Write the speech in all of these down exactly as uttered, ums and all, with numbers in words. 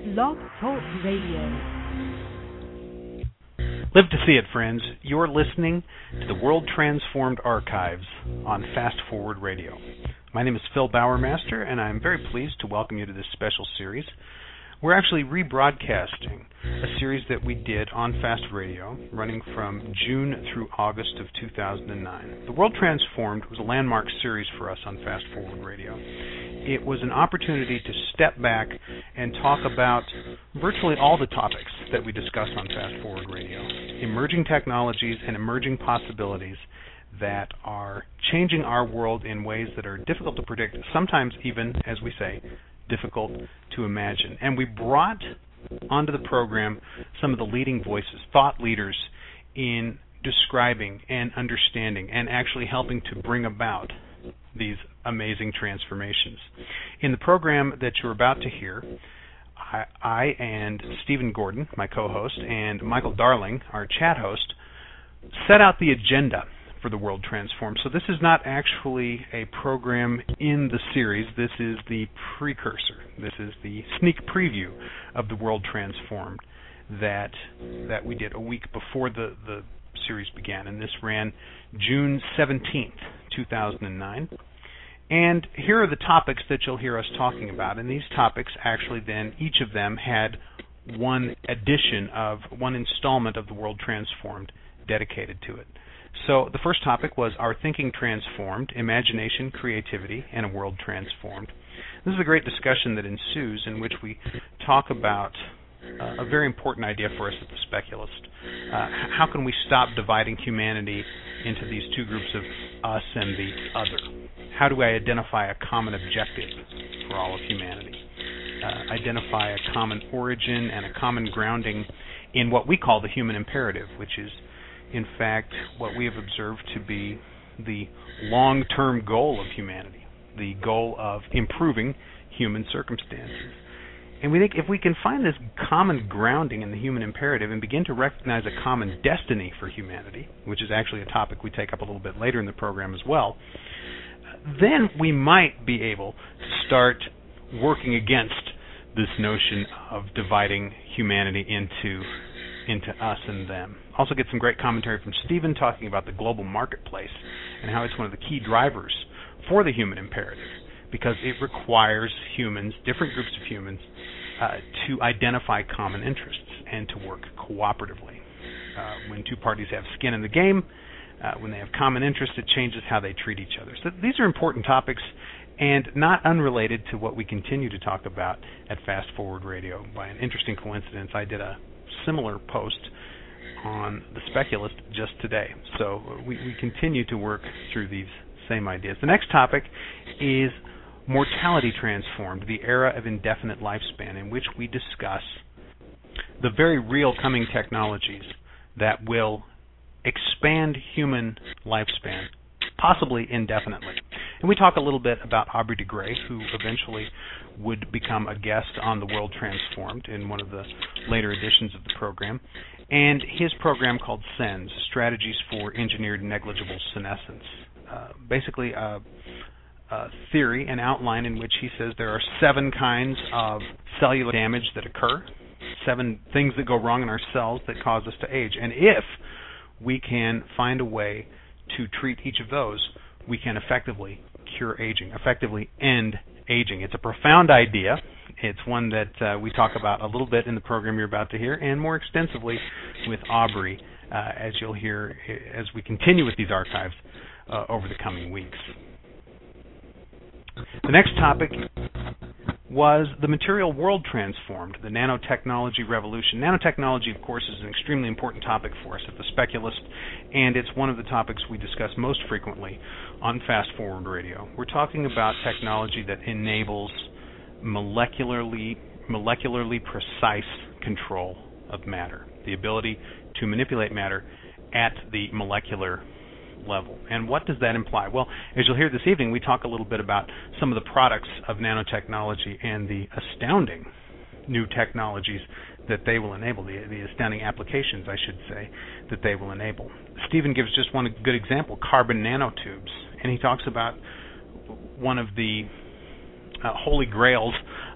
Blog Talk Radio. Live to see it, friends. You're listening to the World Transformed Archives on Fast Forward Radio. My name is Phil Bowermaster, and I'm very pleased to welcome you to this special series. We're actually rebroadcasting a series that we did on Fast Radio, running from June through August of two thousand nine. The World Transformed was a landmark series for us on Fast Forward Radio. It was an opportunity to step back and talk about virtually all the topics that we discussed on Fast Forward Radio. Emerging technologies and emerging possibilities that are changing our world in ways that are difficult to predict, sometimes even, as we say, difficult to imagine. And we brought onto the program some of the leading voices, thought leaders in describing and understanding and actually helping to bring about these amazing transformations. In the program that you're about to hear, I, I and Stephen Gordon, my co-host, and Michael Darling, our chat host, set out the agenda for the World Transformed. So this is not actually a program in the series. This is the precursor. This is the sneak preview of the World Transformed that that we did a week before the, the series began. And this ran June seventeenth, two thousand nine. And here are the topics that you'll hear us talking about. And these topics actually then, each of them had one edition of, one installment of the World Transformed dedicated to it. So the first topic was Our Thinking Transformed, Imagination, Creativity, and a World Transformed. This is a great discussion that ensues in which we talk about uh, a very important idea for us at The Speculist. Uh, how can we stop dividing humanity into these two groups of us and the other? How do I identify a common objective for all of humanity? Uh, identify a common origin and a common grounding in what we call the human imperative, which is in fact what we have observed to be the long-term goal of humanity, the goal of improving human circumstances. And we think if we can find this common grounding in the human imperative and begin to recognize a common destiny for humanity, which is actually a topic we take up a little bit later in the program as well, then we might be able to start working against this notion of dividing humanity into into us and them. Also get some great commentary from Stephen talking about the global marketplace and how it's one of the key drivers for the human imperative, because it requires humans, different groups of humans, uh, to identify common interests and to work cooperatively. Uh, when two parties have skin in the game, uh, when they have common interests, it changes how they treat each other. So these are important topics and not unrelated to what we continue to talk about at Fast Forward Radio. By an interesting coincidence, I did a similar post on The Speculist just today. So we, we continue to work through these same ideas. The next topic is Mortality Transformed, the Era of Indefinite Lifespan, in which we discuss the very real coming technologies that will expand human lifespan, possibly indefinitely. And we talk a little bit about Aubrey de Grey, who eventually would become a guest on The World Transformed in one of the later editions of the program, and his program called SENS, Strategies for Engineered Negligible Senescence. Uh, basically a, a theory, an outline in which he says there are seven kinds of cellular damage that occur, seven things that go wrong in our cells that cause us to age. And if we can find a way to treat each of those, we can effectively cure aging, effectively end aging. It's a profound idea. It's one that uh, we talk about a little bit in the program you're about to hear, and more extensively with Aubrey, uh, as you'll hear as we continue with these archives uh, over the coming weeks. The next topic was the material world transformed, the nanotechnology revolution. Nanotechnology, of course, is an extremely important topic for us at The Speculist, and it's one of the topics we discuss most frequently on Fast Forward Radio. We're talking about technology that enables molecularly, molecularly precise control of matter, the ability to manipulate matter at the molecular level. And what does that imply? Well, as you'll hear this evening, we talk a little bit about some of the products of nanotechnology and the astounding new technologies that they will enable, the, the astounding applications, I should say, that they will enable. Stephen gives just one good example, carbon nanotubes, and he talks about one of the uh, holy grails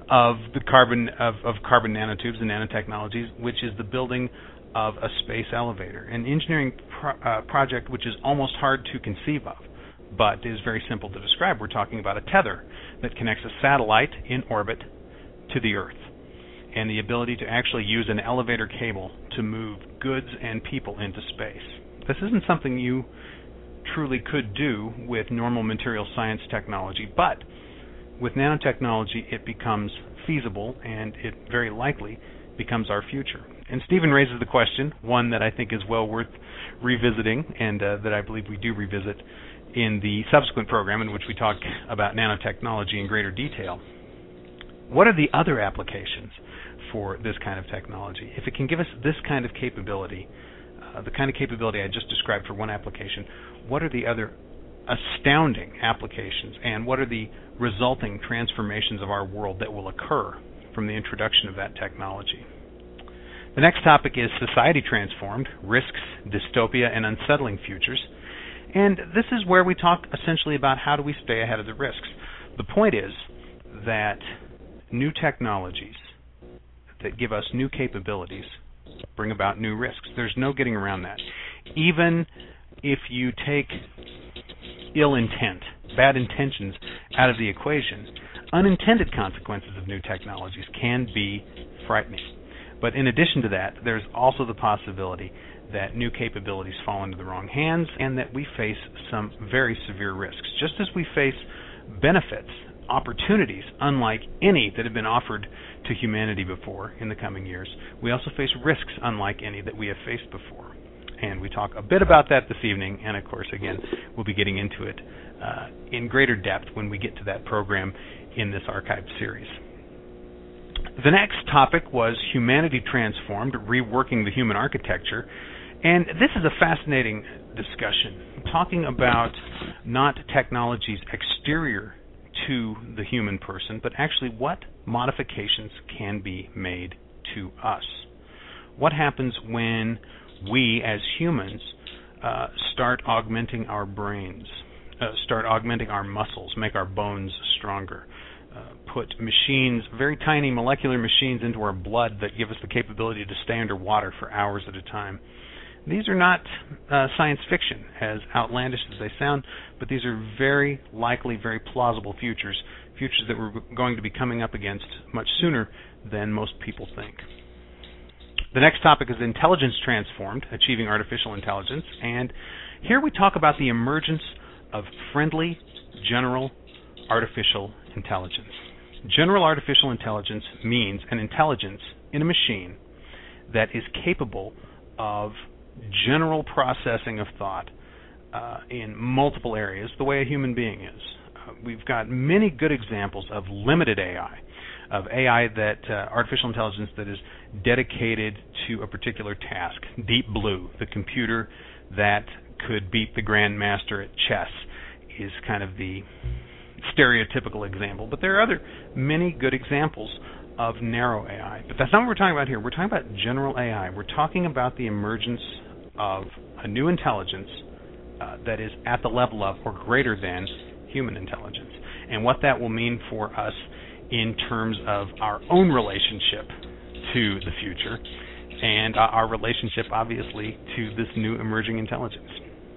of the carbon of, of carbon nanotubes and nanotechnologies, which is the building of a space elevator, an engineering pro- uh, project which is almost hard to conceive of, but is very simple to describe. We're talking about a tether that connects a satellite in orbit to the Earth, and the ability to actually use an elevator cable to move goods and people into space. This isn't something you truly could do with normal material science technology, but with nanotechnology it becomes feasible, and it very likely becomes our future. And Stephen raises the question, one that I think is well worth revisiting, and uh, that I believe we do revisit in the subsequent program in which we talk about nanotechnology in greater detail. What are the other applications for this kind of technology? If it can give us this kind of capability, uh, the kind of capability I just described for one application, what are the other astounding applications, and what are the resulting transformations of our world that will occur from the introduction of that technology? The next topic is society transformed, risks, dystopia, and unsettling futures. And this is where we talk essentially about how do we stay ahead of the risks. The point is that new technologies that give us new capabilities bring about new risks. There's no getting around that. Even if you take ill intent, bad intentions out of the equation, unintended consequences of new technologies can be frightening. But in addition to that, there's also the possibility that new capabilities fall into the wrong hands and that we face some very severe risks. Just as we face benefits, opportunities unlike any that have been offered to humanity before in the coming years, we also face risks unlike any that we have faced before. And we talk a bit about that this evening, and of course, again, we'll be getting into it uh, in greater depth when we get to that program in this archived series. The next topic was humanity transformed, reworking the human architecture. And this is a fascinating discussion, talking about not technology's exterior to the human person, but actually what modifications can be made to us. What happens when we as humans uh, start augmenting our brains, uh, start augmenting our muscles, make our bones stronger, uh, put machines, very tiny molecular machines into our blood that give us the capability to stay underwater for hours at a time. These are not uh, science fiction, as outlandish as they sound, but these are very likely, very plausible futures, futures that we're going to be coming up against much sooner than most people think. The next topic is intelligence transformed, achieving artificial intelligence, and here we talk about the emergence of friendly, general artificial intelligence. General artificial intelligence means an intelligence in a machine that is capable of general processing of thought uh, in multiple areas, the way a human being is. Uh, we've got many good examples of limited A I, of A I that uh, artificial intelligence that is dedicated to a particular task. Deep Blue, the computer that could beat the grandmaster at chess, is kind of the stereotypical example. But there are other many good examples of narrow A I. But that's not what we're talking about here. We're talking about general A I. We're talking about the emergence of a new intelligence uh, that is at the level of or greater than human intelligence, and what that will mean for us in terms of our own relationship to the future and uh, our relationship, obviously, to this new emerging intelligence.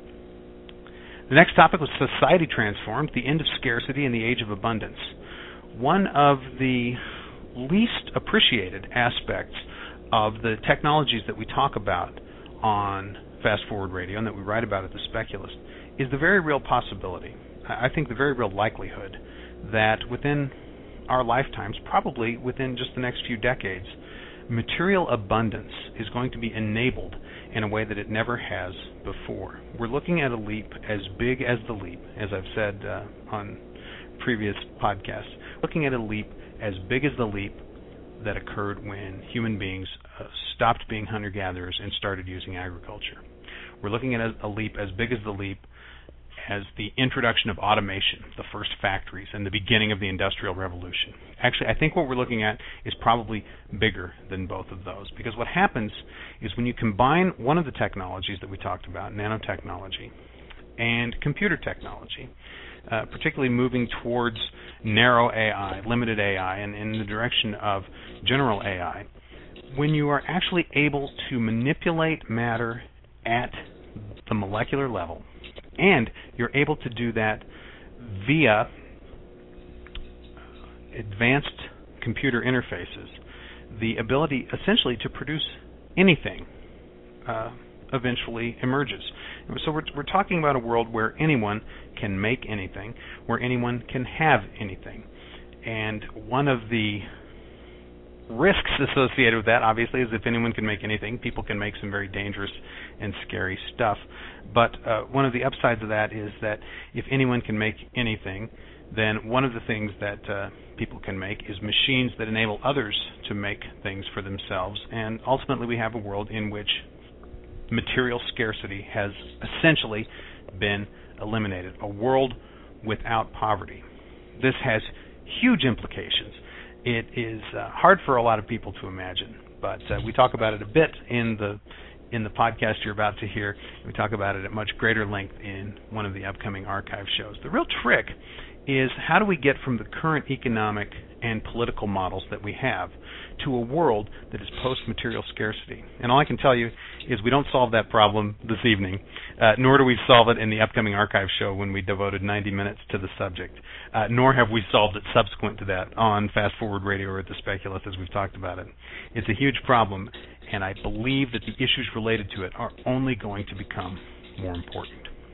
The next topic was society transformed, the end of scarcity and the age of abundance. One of the least appreciated aspects of the technologies that we talk about on Fast Forward Radio and that we write about at The Speculist is the very real possibility, I think the very real likelihood, that within our lifetimes, probably within just the next few decades, material abundance is going to be enabled in a way that it never has before. We're looking at a leap as big as the leap, as I've said uh, on previous podcasts, looking at a leap as big as the leap that occurred when human beings uh, stopped being hunter-gatherers and started using agriculture. We're looking at a, a leap as big as the leap as the introduction of automation, the first factories, and the beginning of the Industrial Revolution. Actually, I think what we're looking at is probably bigger than both of those, because what happens is when you combine one of the technologies that we talked about, nanotechnology, and computer technology, uh, particularly moving towards narrow A I, limited A I, and in the direction of general A I, when you are actually able to manipulate matter at the molecular level, and you're able to do that via advanced computer interfaces, the ability essentially to produce anything uh, eventually emerges. So we're, we're talking about a world where anyone can make anything, where anyone can have anything. And one of the risks associated with that, obviously, is if anyone can make anything, people can make some very dangerous and scary stuff. But uh, one of the upsides of that is that if anyone can make anything, then one of the things that uh, people can make is machines that enable others to make things for themselves. And ultimately we have a world in which material scarcity has essentially been eliminated, a world without poverty. This has huge implications. It is uh, hard for a lot of people to imagine, but uh, we talk about it a bit in the in the podcast you're about to hear. We talk about it at much greater length in one of the upcoming archive shows. The real trick is how do we get from the current economic and political models that we have to a world that is post-material scarcity. And all I can tell you is we don't solve that problem this evening, uh, nor do we solve it in the upcoming archive show when we devoted ninety minutes to the subject, uh, nor have we solved it subsequent to that on Fast Forward Radio or at the Speculist as we've talked about it. It's a huge problem, and I believe that the issues related to it are only going to become more important.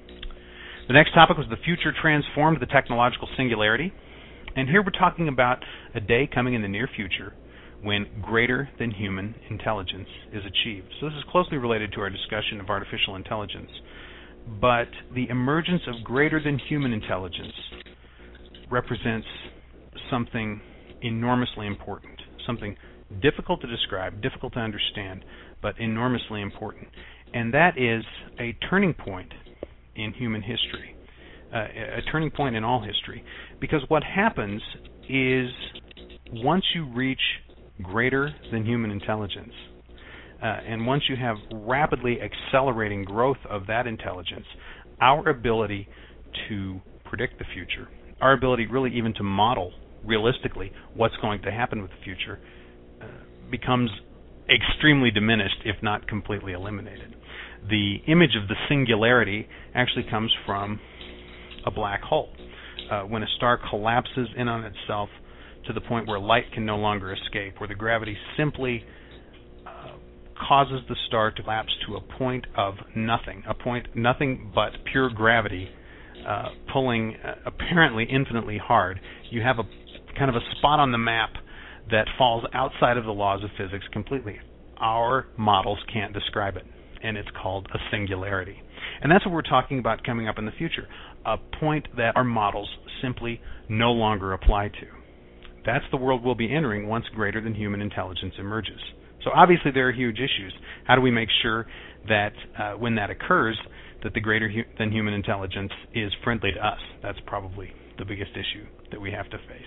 The next topic was the future transformed, the technological singularity. And here we're talking about a day coming in the near future when greater than human intelligence is achieved. So this is closely related to our discussion of artificial intelligence. But the emergence of greater than human intelligence represents something enormously important, something difficult to describe, difficult to understand, but enormously important. And that is a turning point in human history, uh, a turning point in all history. Because what happens is once you reach greater than human intelligence, uh, and once you have rapidly accelerating growth of that intelligence, our ability to predict the future, our ability really even to model realistically what's going to happen with the future, uh, becomes extremely diminished, if not completely eliminated. The image of the singularity actually comes from a black hole. Uh, when a star collapses in on itself to the point where light can no longer escape, where the gravity simply uh, causes the star to collapse to a point of nothing, a point nothing but pure gravity uh, pulling uh, apparently infinitely hard, you have a kind of a spot on the map that falls outside of the laws of physics completely. Our models can't describe it, and it's called a singularity. And that's what we're talking about coming up in the future, a point that our models simply no longer apply to. That's the world we'll be entering once greater than human intelligence emerges. So obviously there are huge issues. How do we make sure that uh, when that occurs, that the greater hu- than human intelligence is friendly to us? That's probably the biggest issue that we have to face.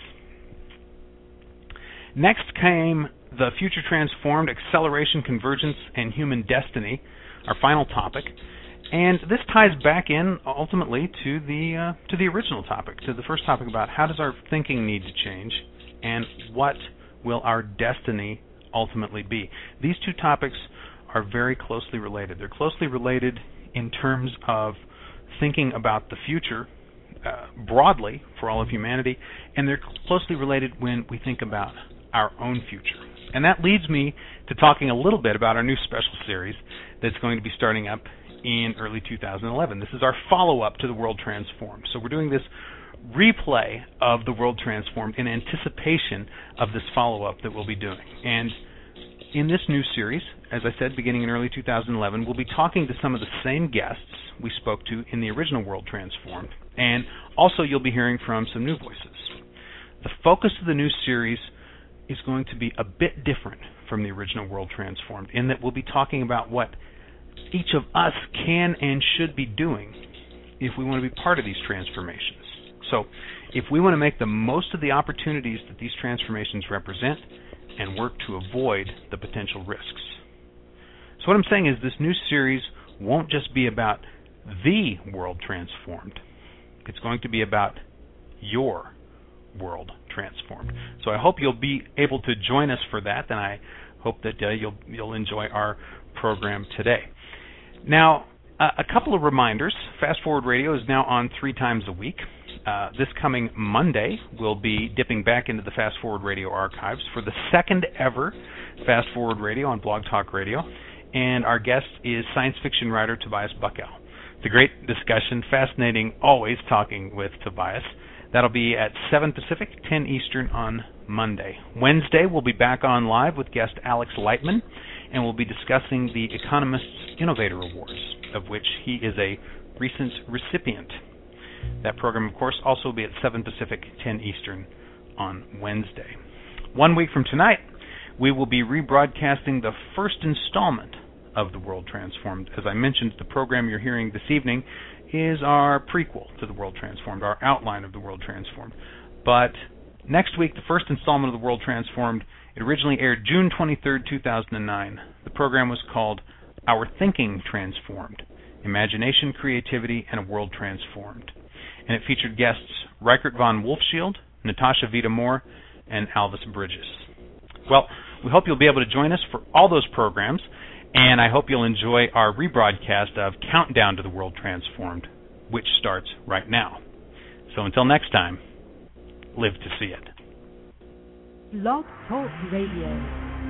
Next came the future transformed, acceleration, convergence, and human destiny, our final topic. And this ties back in ultimately to the uh, to the original topic, to the first topic about how does our thinking need to change and what will our destiny ultimately be. These two topics are very closely related. They're closely related in terms of thinking about the future uh, broadly for all of humanity, and they're closely related when we think about our own future. And that leads me to talking a little bit about our new special series that's going to be starting up in early two thousand eleven. This is our follow-up to The World Transformed. So we're doing this replay of The World Transformed in anticipation of this follow-up that we'll be doing. And in this new series, as I said, beginning in early two thousand eleven, we'll be talking to some of the same guests we spoke to in the original World Transformed. And also you'll be hearing from some new voices. The focus of the new series is going to be a bit different from the original World Transformed, in that we'll be talking about what each of us can and should be doing if we want to be part of these transformations. So if we want to make the most of the opportunities that these transformations represent and work to avoid the potential risks. So what I'm saying is this new series won't just be about the world transformed. It's going to be about your world transformed. So I hope you'll be able to join us for that, and I hope that uh, you'll you'll enjoy our program today. Now, uh, a couple of reminders. Fast Forward Radio is now on three times a week. Uh, this coming Monday, we'll be dipping back into the Fast Forward Radio archives for the second ever Fast Forward Radio on Blog Talk Radio, and our guest is science fiction writer Tobias Buckell. It's a great discussion, fascinating, always talking with Tobias. That'll be at seven Pacific, ten Eastern on Monday. Wednesday, we'll be back on live with guest Alex Lightman, and we'll be discussing the Economist's Innovator Awards, of which he is a recent recipient. That program, of course, also will be at seven Pacific, ten Eastern on Wednesday. One week from tonight, we will be rebroadcasting the first installment of The World Transformed. As I mentioned, the program you're hearing this evening is our prequel to The World Transformed, our outline of The World Transformed. But next week, the first installment of The World Transformed, it originally aired June twenty-third, two thousand nine. The program was called Our Thinking Transformed, Imagination, Creativity, and a World Transformed. And it featured guests Reichert von Wolfschild, Natasha Vita-Moore, and Alvis Bridges. Well, we hope you'll be able to join us for all those programs, and I hope you'll enjoy our rebroadcast of Countdown to the World Transformed, which starts right now. So until next time, live to see it. Blog Talk Radio.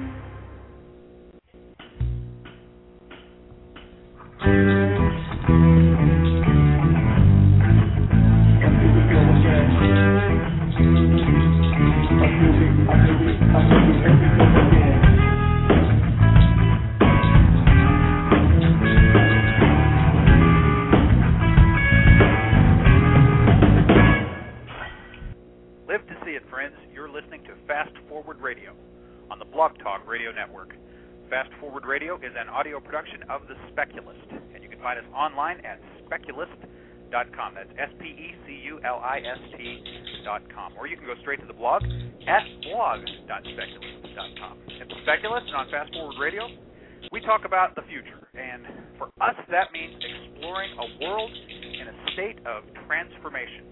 Live to see it, friends. You're listening to Fast Forward Radio on the Blog Talk Radio Network. Fast Forward Radio is an audio production of The Speculist, and you can find us online at speculist dot com. That's S P E C U L I S T dot com. Or you can go straight to the blog at blog dot speculist dot com. At The Speculist and on Fast Forward Radio, we talk about the future, and for us that means exploring a world in a state of transformation.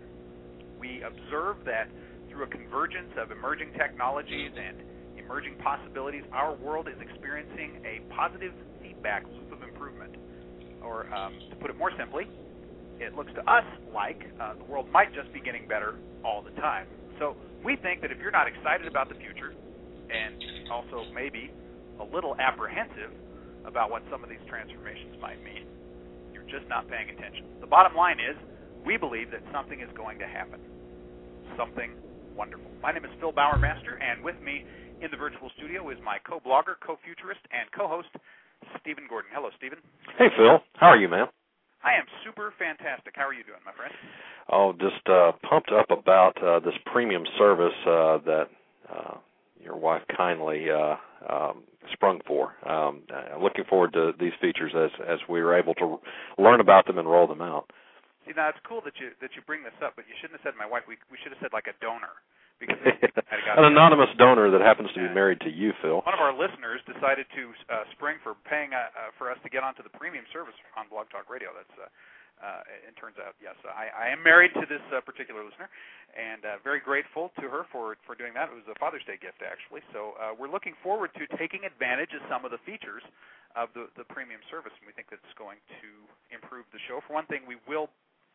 We observe that through a convergence of emerging technologies and emerging possibilities, our world is experiencing a positive feedback loop of improvement. Or, um, to put it more simply, it looks to us like uh, the world might just be getting better all the time. So we think that if you're not excited about the future, and also maybe a little apprehensive about what some of these transformations might mean, you're just not paying attention. The bottom line is, we believe that something is going to happen. Something wonderful. My name is Phil Bowermaster, and with me in the virtual studio is my co-blogger, co-futurist, and co-host, Stephen Gordon. Hello, Stephen. Hey, Phil. How are you, man? I am super fantastic. How are you doing, my friend? Oh, just uh, pumped up about uh, this premium service uh, that uh, your wife kindly uh, um, sprung for. Um, uh, looking forward to these features as as we are able to learn about them and roll them out. See, now it's cool that you that you bring this up, but you shouldn't have said my wife. We we should have said like a donor. Because an anonymous donor that happens to be married to you, Phil. One of our listeners decided to uh, spring for paying uh, uh, for us to get onto the premium service on Blog Talk Radio. That's uh, uh, it turns out, yes, I, I am married to this uh, particular listener, and uh, very grateful to her for for doing that. It was a Father's Day gift, actually. So uh, we're looking forward to taking advantage of some of the features of the the premium service, and we think that's going to improve the show. For one thing, we will,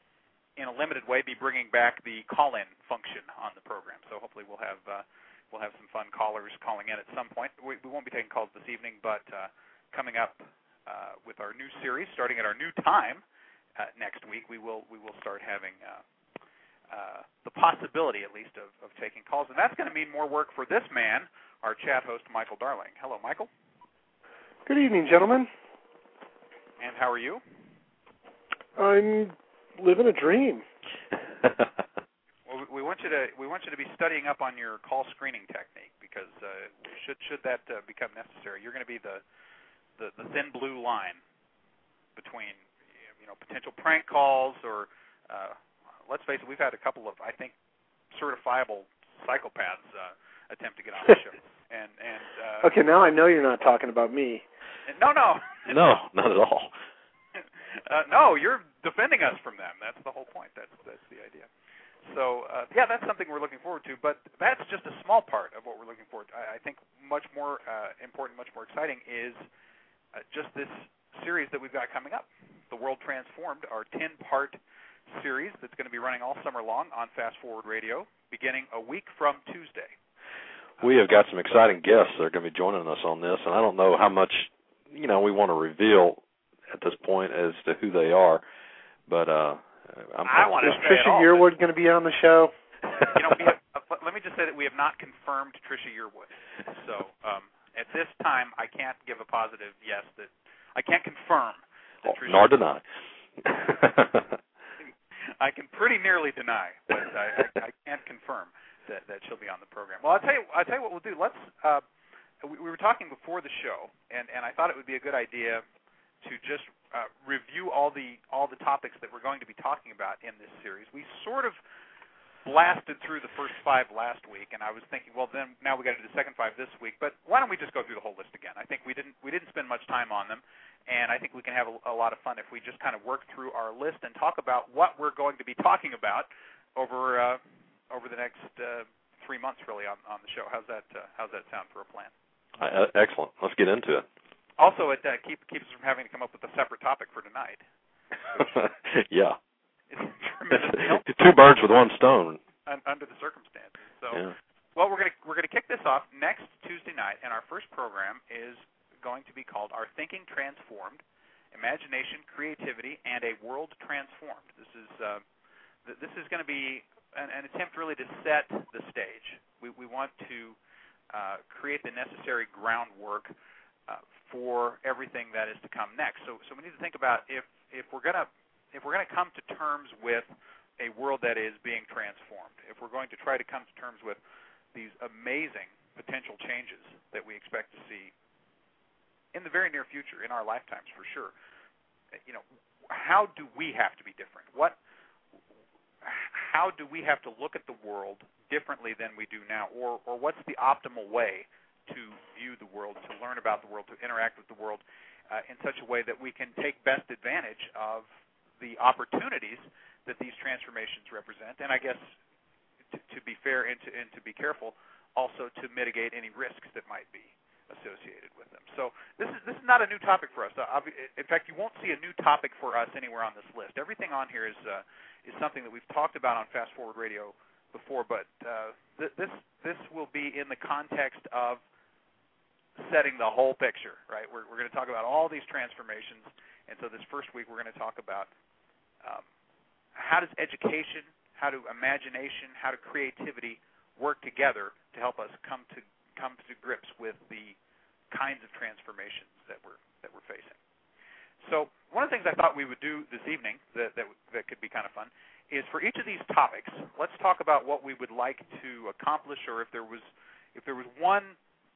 in a limited way, be bringing back the call-in function on the program. So hopefully we'll have uh, we'll have some fun callers calling in at some point. We, we won't be taking calls this evening, but uh, coming up uh, with our new series, starting at our new time uh, next week, we will we will start having uh, uh, the possibility, at least, of, of taking calls. And that's going to mean more work for this man, our chat host, Michael Darling. Hello, Michael. Good evening, gentlemen. And how are you? I'm living a dream. Well, we want you to we want you to be studying up on your call screening technique, because uh, should should that uh, become necessary, you're going to be the, the the thin blue line between, you know, potential prank calls or uh, let's face it, we've had a couple of, I think, certifiable psychopaths uh, attempt to get on the show. And and uh, okay, now I know you're not talking about me. No, no, no, not at all. Uh, no, you're defending us from them. That's the whole point. That's that's the idea. So, uh, yeah, that's something we're looking forward to, but that's just a small part of what we're looking forward to. I, I think much more uh, important, much more exciting is uh, just this series that we've got coming up, The World Transformed, our ten-part series that's going to be running all summer long on Fast Forward Radio, beginning a week from Tuesday. We have got some exciting guests that are going to be joining us on this, and I don't know how much, you know, we want to reveal at this point as to who they are, but uh, I'm, I want to Is say Trisha Yearwood going to be on the show? You know, we have, uh, let me just say that we have not confirmed Trisha Yearwood. So um, at this time, I can't give a positive yes. That I can't confirm. That oh, Trisha nor deny. I can pretty nearly deny, but I, I, I can't confirm that, that she'll be on the program. Well, I'll tell you. I'll tell you what we'll do. Let's. Uh, we, we were talking before the show, and, and I thought it would be a good idea to just uh, review all the all the topics that we're going to be talking about in this series. We sort of blasted through the first five last week, and I was thinking, well, then now we got to do the second five this week. But why don't we just go through the whole list again? I think we didn't we didn't spend much time on them, and I think we can have a, a lot of fun if we just kind of work through our list and talk about what we're going to be talking about over uh, over the next uh, three months, really, on, on the show. How's that uh, How's that sound for a plan? Uh, excellent. Let's get into it. Also, it uh, keep, keeps us from having to come up with a separate topic for tonight. Yeah. It's two birds with one stone. Under the circumstances. So, yeah. Well, we're going to we're going to kick this off next Tuesday night, and our first program is going to be called "Our Thinking Transformed: Imagination, Creativity, and a World Transformed." This is uh, th- this is going to be an, an attempt really to set the stage. We we want to uh, create the necessary groundwork Uh, for everything that is to come next. So, so we need to think about if, if we're gonna if we're gonna come to terms with a world that is being transformed, if we're going to try to come to terms with these amazing potential changes that we expect to see in the very near future, in our lifetimes for sure. You know, how do we have to be different? What, how do we have to look at the world differently than we do now, or or what's the optimal way to view the world, to learn about the world, to interact with the world uh, in such a way that we can take best advantage of the opportunities that these transformations represent, and I guess to, to be fair and to, and to be careful, also to mitigate any risks that might be associated with them. So this is this is not a new topic for us. Uh, in fact, you won't see a new topic for us anywhere on this list. Everything on here is uh, is something that we've talked about on Fast Forward Radio before, but uh, th- this this will be in the context of setting the whole picture, right? We're, we're going to talk about all these transformations, and so this first week we're going to talk about um, how does education, how do imagination, how do creativity work together to help us come to come to grips with the kinds of transformations that we're that we're facing. So one of the things I thought we would do this evening that that, that could be kind of fun is for each of these topics, let's talk about what we would like to accomplish, or if there was if there was one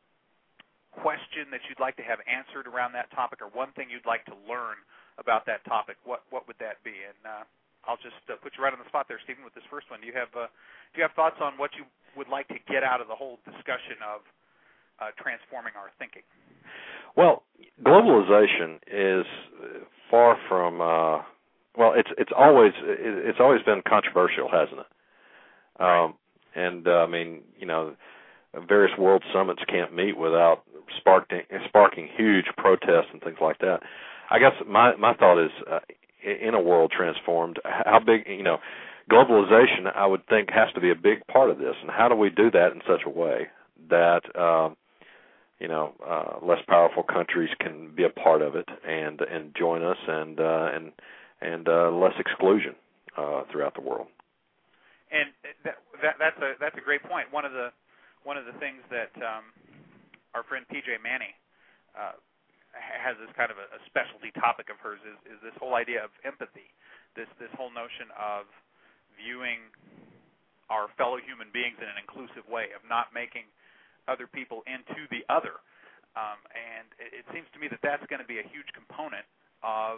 question that you'd like to have answered around that topic, or one thing you'd like to learn about that topic, what what would that be? And uh, I'll just uh, put you right on the spot there, Stephen, with this first one. Do you have uh, do you have thoughts on what you would like to get out of the whole discussion of uh, transforming our thinking? Well, globalization is far from uh, well, it's it's always it's always been controversial, hasn't it? Um, and uh, I mean, you know, various world summits can't meet without sparking, sparking huge protests and things like that. I guess my, my thought is, uh, in a world transformed, how big, you know, globalization, I would think, has to be a big part of this. And how do we do that in such a way that, uh, you know, uh, less powerful countries can be a part of it and and join us, and uh, and and uh, less exclusion uh, throughout the world. And that, that, that's a that's a great point. One of the One of the things that um, our friend P J Manny uh, has as kind of a, a specialty topic of hers is, is this whole idea of empathy, this this whole notion of viewing our fellow human beings in an inclusive way, of not making other people into the other. Um, and it, it seems to me that that's going to be a huge component of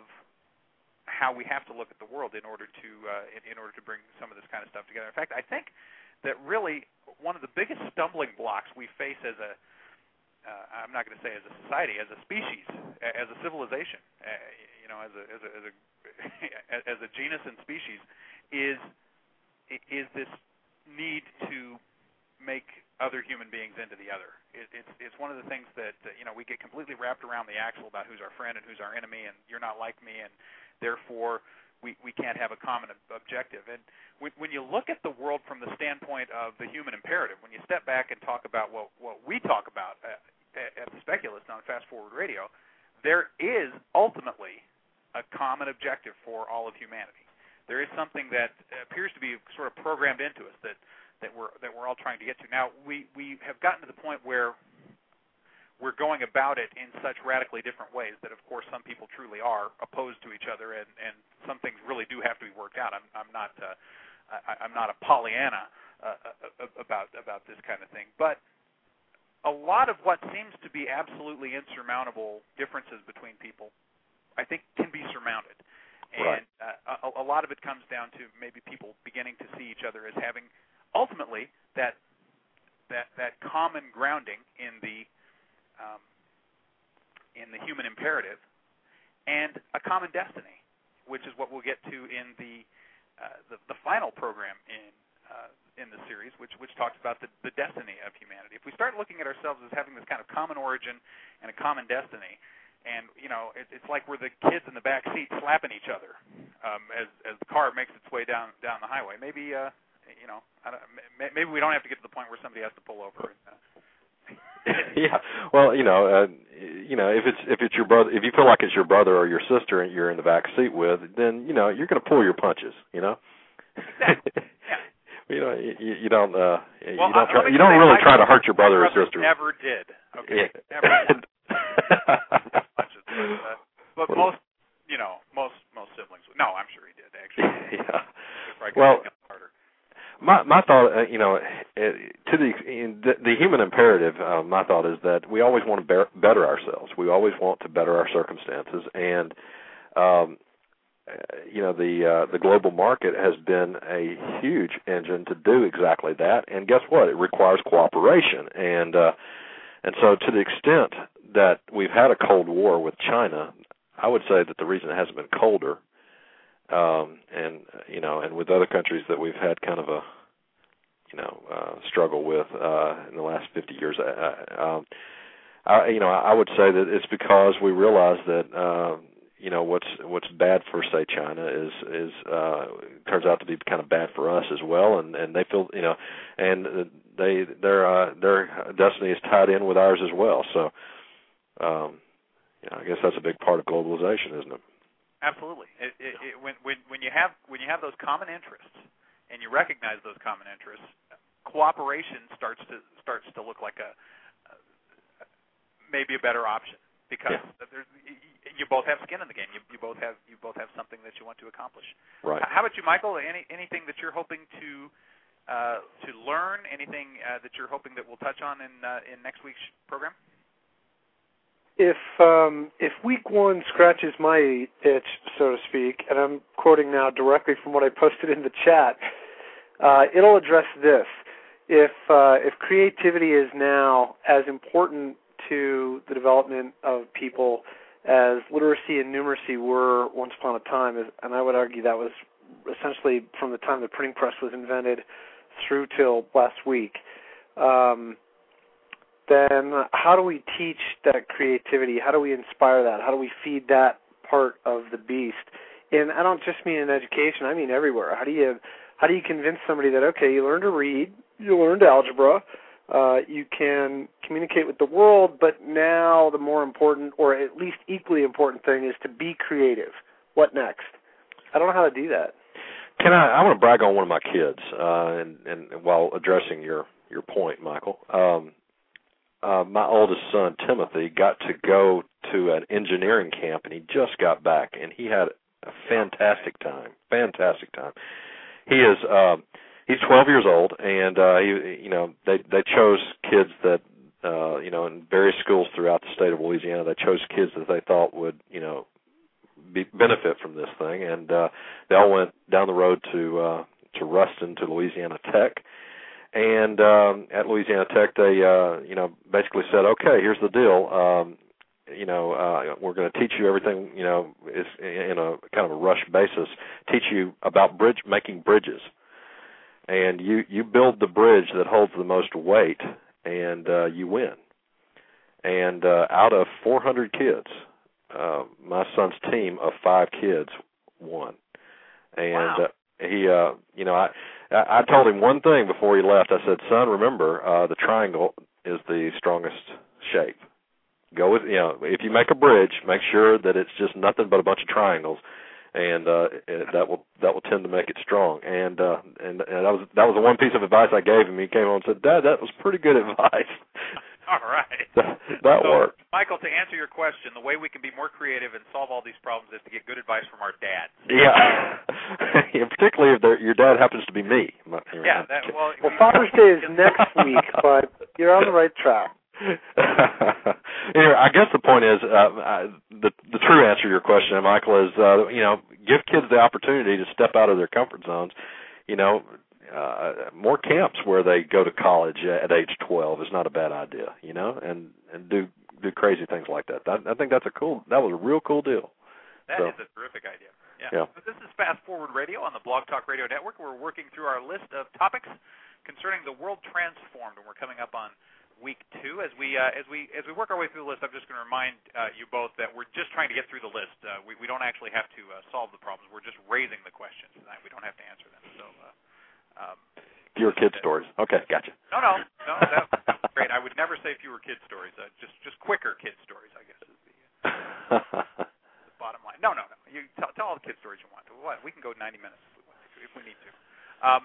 how we have to look at the world in order to uh, in, in order to bring some of this kind of stuff together. In fact, I think that really one of the biggest stumbling blocks we face as a, uh, I'm not going to say as a society, as a species, as a civilization, uh, you you know, as a as a as a, as a genus and species, is is this need to make other human beings into the other. It, it's it's one of the things that uh, you know we get completely wrapped around the axle about who's our friend and who's our enemy, and you're not like me, and therefore we we can't have a common ob- objective. And when, when you look at the world from the standpoint of the human imperative, when you step back and talk about what what we talk about uh, at the Speculist on Fast Forward Radio, there is ultimately a common objective for all of humanity. There is something that appears to be sort of programmed into us that, that we're that we're all trying to get to. Now, we, we have gotten to the point where we're going about it in such radically different ways that, of course, some people truly are opposed to each other, and, and some things really do have to be worked out. I'm, I'm not uh, I, I'm not a Pollyanna uh, about about this kind of thing, but a lot of what seems to be absolutely insurmountable differences between people, I think, can be surmounted. And uh, a, a lot of it comes down to maybe people beginning to see each other as having ultimately that that that common grounding in the um, in the human imperative and a common destiny, which is what we'll get to in the uh, the, the final program in uh, in the series, which which talks about the, the destiny of humanity. If we start looking at ourselves as having this kind of common origin and a common destiny, and, you know, it, it's like we're the kids in the back seat slapping each other um, as as the car makes its way down down the highway. Maybe, uh, you know, I don't, maybe we don't have to get to the point where somebody has to pull over. And, uh, yeah, well, you know, uh, you know, if it's if it's your brother, if you feel like it's your brother or your sister and you're in the back seat with, then you know you're going to pull your punches. You know. Exactly. Yeah. You know, you, you don't. Uh, well, you don't. Try, you don't don't really I try to hurt your brother or sister. Never did. Okay. Yeah. Never did. but, uh, but most, you know, most most siblings. No, I'm sure he did actually. Yeah. Well, harder. my my thought, uh, you know, to the in the, the human imperative, uh, my thought is that we always want to bear, better ourselves. We always want to better our circumstances, and um, you know, the uh, the global market has been a huge engine to do exactly that. And guess what? It requires cooperation, and uh, and so to the extent that we've had a Cold War with China, I would say that the reason it hasn't been colder, um, and you know, and with other countries that we've had kind of a you know uh, struggle with uh, in the last fifty years, uh, um, I, you know, I would say that it's because we realize that uh, you know what's what's bad for, say, China is is uh, turns out to be kind of bad for us as well, and, and they feel you know, and they their uh, their destiny is tied in with ours as well. So. Um, yeah, I guess that's a big part of globalization, isn't it? Absolutely. It, it, it, when, when, when you have when you have those common interests and you recognize those common interests, cooperation starts to starts to look like a uh, maybe a better option because yeah. there's, you both have skin in the game. You, you both have you both have something that you want to accomplish. Right. How about you, Michael? Any anything that you're hoping to uh, to learn? Anything uh, that you're hoping that we'll touch on in uh, in next week's program? If um, if week one scratches my itch, so to speak, and I'm quoting now directly from what I posted in the chat, uh, it'll address this. If uh, if creativity is now as important to the development of people as literacy and numeracy were once upon a time, and I would argue that was essentially from the time the printing press was invented through till last week, um, then how do we teach that creativity? How do we inspire that? How do we feed that part of the beast? And I don't just mean in education, I mean everywhere. How do you how do you convince somebody that, okay, you learned to read, you learned algebra, uh, you can communicate with the world, but now the more important, or at least equally important thing is to be creative. What next? I don't know how to do that. Can I, I want to brag on one of my kids, uh, and, and while addressing your, your point, Michael. Um, Uh, my oldest son, Timothy, got to go to an engineering camp, and he just got back, and he had a fantastic time, fantastic time. He is, uh, he's twelve years old, and, uh, he, you know, they, they chose kids that, uh, you know, in various schools throughout the state of Louisiana, they chose kids that they thought would, you know, be, benefit from this thing, and uh, they all went down the road to, uh, to Ruston, to Louisiana Tech. And um, at Louisiana Tech, they, uh, you know, basically said, okay, here's the deal. Um, you know, uh, we're going to teach you everything, you know, is in a kind of a rush basis, teach you about bridge making bridges. And you, you build the bridge that holds the most weight, and uh, you win. And uh, out of four hundred kids, uh, my son's team of five kids won. And wow. uh, he, uh, you know, I, I told him one thing before he left. I said, son, remember, uh, the triangle is the strongest shape. Go with, you know, if you make a bridge, make sure that it's just nothing but a bunch of triangles, and uh, that will that will tend to make it strong. And uh, and, and that was that was the one piece of advice I gave him. He came home and said, Dad, that was pretty good advice. All right. That, that so, worked. Michael, to answer your question, the way we can be more creative and solve all these problems is to get good advice from our dads. Yeah. yeah particularly if your dad happens to be me. Yeah. That, well, well, Father's Day is next week, but you're on the right track. Anyway, I guess the point is, uh, I, the the true answer to your question, Michael, is uh, you know, give kids the opportunity to step out of their comfort zones. You know, uh, more camps where they go to college at age twelve is not a bad idea. You know, and and do do crazy things like that. I, I think that's a cool. That was a real cool deal. That so, is a terrific idea. Yeah. yeah. So this is Fast Forward Radio on the Blog Talk Radio Network. We're working through our list of topics concerning the world transformed, and we're coming up on week two. As we uh, as we as we work our way through the list, I'm just going to remind uh, you both that we're just trying to get through the list. Uh, we we don't actually have to uh, solve the problems. We're just raising the questions tonight. We don't have to answer them. So, uh, um, fewer kid stories. Okay, gotcha. No, no, no. That, that was great. I would never say fewer kid stories. Uh, just just quicker kid stories, I guess, is the, uh, the bottom line. No, no, no. You tell tell all the kid stories you want. What we can go ninety minutes if we want to, if we need to. Um,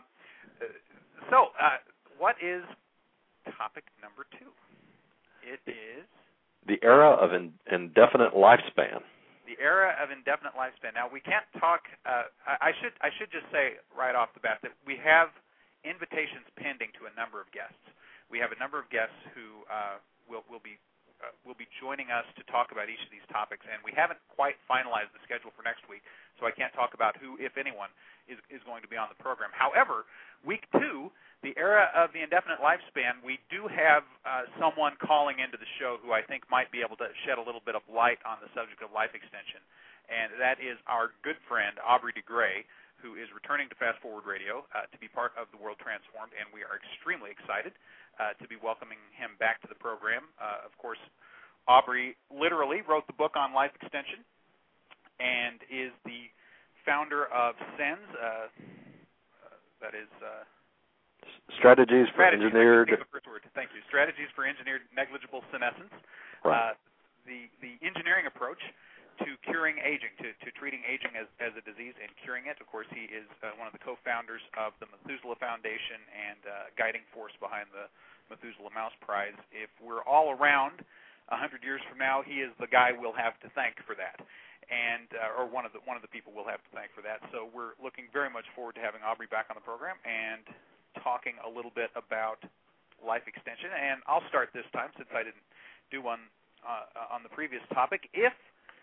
so, uh, what is topic number two? It is the era of in, indefinite lifespan. The era of indefinite lifespan. Now, we can't talk. Uh, I, I should I should just say right off the bat that we have invitations pending to a number of guests. We have a number of guests who uh, will will be uh, will be joining us to talk about each of these topics, and we haven't quite finalized the schedule for next week, so I can't talk about who, if anyone, is is going to be on the program. However, week two, the era of the indefinite lifespan, we do have uh, someone calling into the show who I think might be able to shed a little bit of light on the subject of life extension, and that is our good friend, Aubrey de Grey, who is returning to Fast Forward Radio uh, to be part of the World Transformed, and we are extremely excited uh, to be welcoming him back to the program. Uh, of course, Aubrey literally wrote the book on life extension and is the founder of SENS, uh, uh, that is... Uh, Strategies for Strategies, engineered. the first word. Thank you. Strategies for engineered negligible senescence. Right. Uh, the the engineering approach to curing aging, to, to treating aging as, as a disease and curing it. Of course, he is uh, one of the co-founders of the Methuselah Foundation and uh, guiding force behind the Methuselah Mouse Prize. If we're all around a hundred years from now, he is the guy we'll have to thank for that, and uh, or one of the one of the people we'll have to thank for that. So we're looking very much forward to having Aubrey back on the program and talking a little bit about life extension. And I'll start this time since I didn't do one uh, on the previous topic. If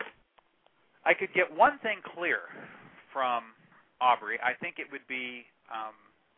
I could get one thing clear from Aubrey, I think it would be um,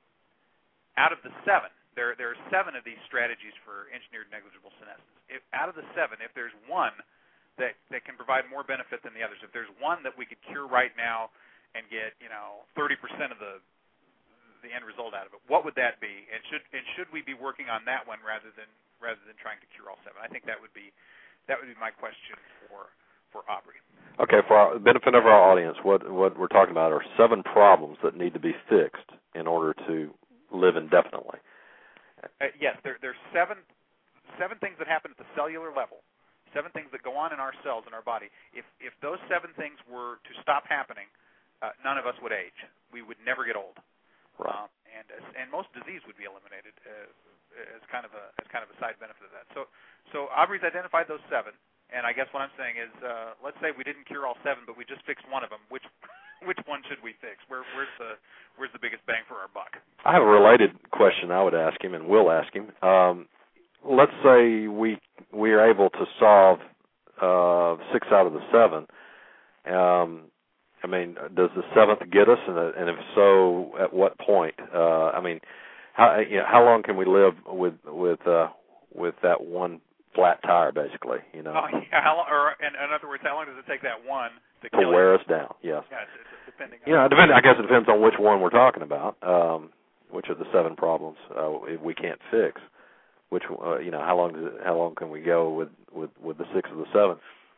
out of the seven, there, there are seven of these strategies for engineered negligible senescence. If, out of the seven, if there's one that, that can provide more benefit than the others, if there's one that we could cure right now and get, you know, thirty percent of the the end result out of it, what would that be? And should and should we be working on that one rather than rather than trying to cure all seven? I think that would be that would be my question for for Aubrey. Okay, for the benefit of our audience, what what we're talking about are seven problems that need to be fixed in order to live indefinitely. Uh, yes, there there's seven seven things that happen at the cellular level, seven things that go on in our cells in our body. If if those seven things were to stop happening, uh, none of us would age. We would never get old. Right. Um, and and most disease would be eliminated uh, as kind of a as kind of a side benefit of that. So so Aubrey's identified those seven, and I guess what I'm saying is, uh, let's say we didn't cure all seven, but we just fixed one of them. Which which one should we fix? Where where's the where's the biggest bang for our buck? I have a related question I would ask him and will ask him. Um, let's say we we are able to solve uh, six out of the seven. Um, I mean, does the seventh get us, and, and if so, at what point? Uh, I mean, how you know, how long can we live with with uh, with that one flat tire, basically. You know. Oh, yeah. How long, or in, in other words, how long does it take that one to, to kill wear you? us down? Yes. Yeah, it's, it's depending. You know, it depends. I guess it depends on which one we're talking about. Um, which of the seven problems uh, we can't fix? Which uh, you know, how long does it, how long can we go with, with, with the six of the seven?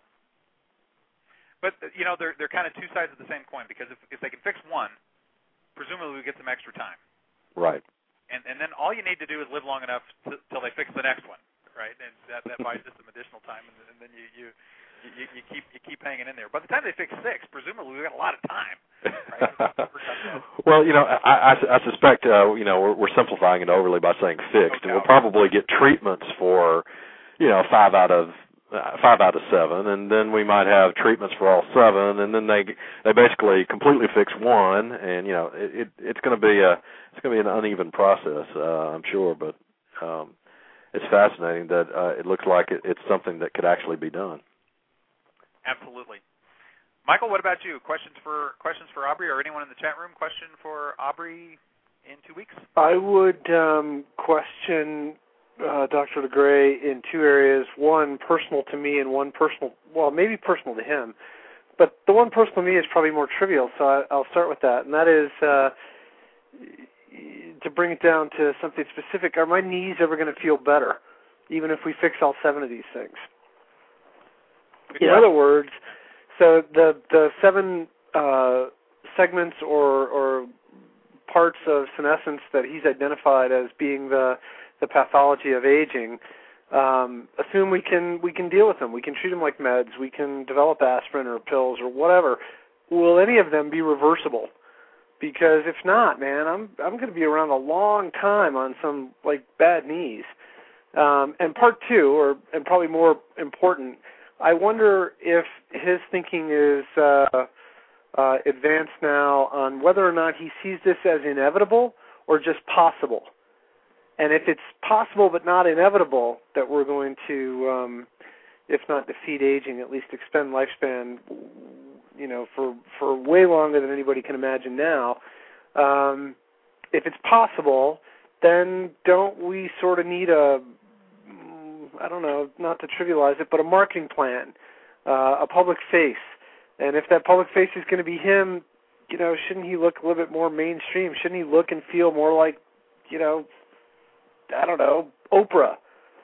But you know, they're they're kind of two sides of the same coin, because if if they can fix one, presumably we get some extra time. Right. And and then all you need to do is live long enough to, till they fix the next one, right? And that that buys you some additional time, and, and then you you. You, you keep you keep hanging in there. By the time they fix six, presumably we've got a lot of time. Right? Well, you know, I, I, I suspect uh, you know we're, we're simplifying it overly by saying fixed, and we'll probably get treatments for you know five out of uh, five out of seven, and then we might have treatments for all seven, and then they they basically completely fix one, and you know it, it it's going to be a it's going to be an uneven process, uh, I'm sure, but um, it's fascinating that uh, it looks like it, it's something that could actually be done. Absolutely. Michael, what about you? Questions for questions for Aubrey, or anyone in the chat room? Question for Aubrey in two weeks? I would um, question uh, Doctor DeGray in two areas. One personal to me, and one personal, well, maybe personal to him. But the one personal to me is probably more trivial, so I, I'll start with that. And that is uh, to bring it down to something specific. Are my knees ever going to feel better, even if we fix all seven of these things? In other words, so the the seven uh, segments or, or parts of senescence that he's identified as being the the pathology of aging, um, assume we can we can deal with them. We can treat them like meds. We can develop aspirin or pills or whatever. Will any of them be reversible? Because if not, man, I'm I'm going to be around a long time on some like bad knees. Um, and part two, or and probably more important, I wonder if his thinking is uh, uh, advanced now on whether or not he sees this as inevitable or just possible. And if it's possible but not inevitable that we're going to, um, if not defeat aging, at least extend lifespan, you know, for, for way longer than anybody can imagine now, um, if it's possible, then don't we sort of need a, I don't know, not to trivialize it, but a marketing plan, uh, a public face. And if that public face is going to be him, you know, shouldn't he look a little bit more mainstream? Shouldn't he look and feel more like, you know, I don't know, Oprah?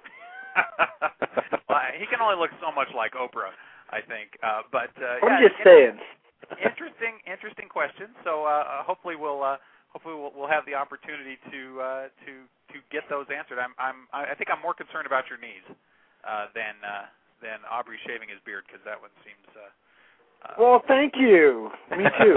Well, he can only look so much like Oprah, I think. Uh, but uh, I'm yeah, just saying. Interesting, interesting question. So uh, hopefully we'll uh, hopefully we'll, we'll have the opportunity to uh, to to get those answered. I'm I'm I think I'm more concerned about your knees uh, than uh, than Aubrey shaving his beard, because that one seems. Uh, uh, well, thank you. Me too.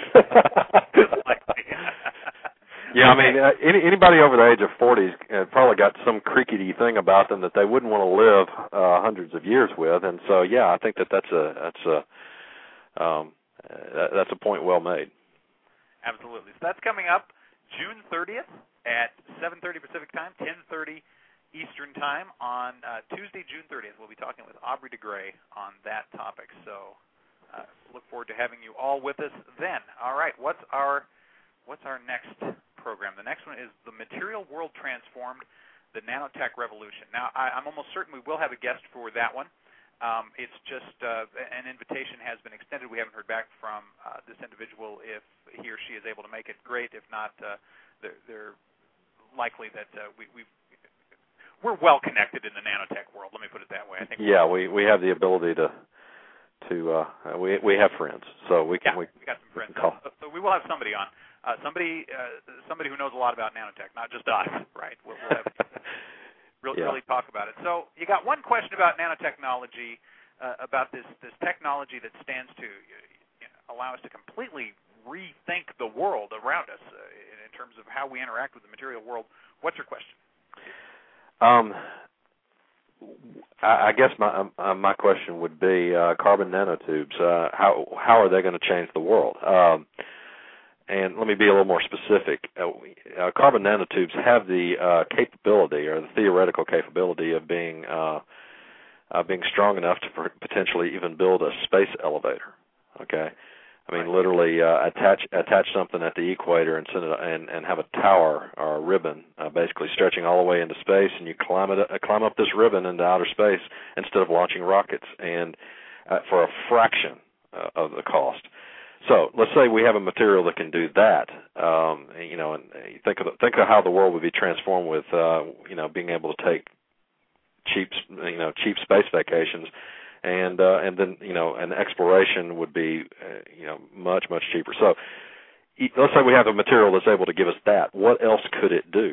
Yeah, I mean, uh, any, anybody over the age of forty has probably got some creaky thing about them that they wouldn't want to live uh, hundreds of years with, and so yeah, I think that that's a that's a um, uh, that's a point well made. Absolutely. So that's coming up June thirtieth at seven thirty Pacific Time, ten thirty Eastern Time on uh, Tuesday, June thirtieth. We'll be talking with Aubrey DeGray on that topic. So uh, look forward to having you all with us then. All right, what's our what's our next program? The next one is The Material World Transformed, the Nanotech Revolution. Now, I, I'm almost certain we will have a guest for that one. Um, it's just uh, an invitation has been extended. We haven't heard back from uh, this individual. If he or she is able to make it, great. If not, uh, they're, they're likely that uh, we, we've, we're well connected in the nanotech world. Let me put it that way. I think. Yeah, we, we have the ability to to uh, we we have friends, so we can yeah, we, we got some friends. Call. So, so we will have somebody on, uh, somebody uh, somebody who knows a lot about nanotech, not just us, right? We'll, we'll have really, yeah. really talk about it. So you got one question about nanotechnology, uh, about this this technology that stands to you know, allow us to completely rethink the world around us uh, in, in terms of how we interact with the material world. What's your question? Um. I guess my uh, my question would be uh, carbon nanotubes. Uh, how how are they going to change the world? Um, and let me be a little more specific. Uh, uh, carbon nanotubes have the uh, capability, or the theoretical capability, of being uh, uh, being strong enough to potentially even build a space elevator. Okay, I mean, right. literally uh, attach attach something at the equator and send it and, and have a tower or a ribbon, uh, basically stretching all the way into space, and you climb it uh, climb up this ribbon into outer space instead of launching rockets, and uh, for a fraction uh, of the cost. So let's say we have a material that can do that. Um, you know, and think of the, think of how the world would be transformed with uh, you know being able to take cheap you know cheap space vacations. And uh, and then you know, an exploration would be uh, you know much much cheaper. So let's say we have a material that's able to give us that. What else could it do?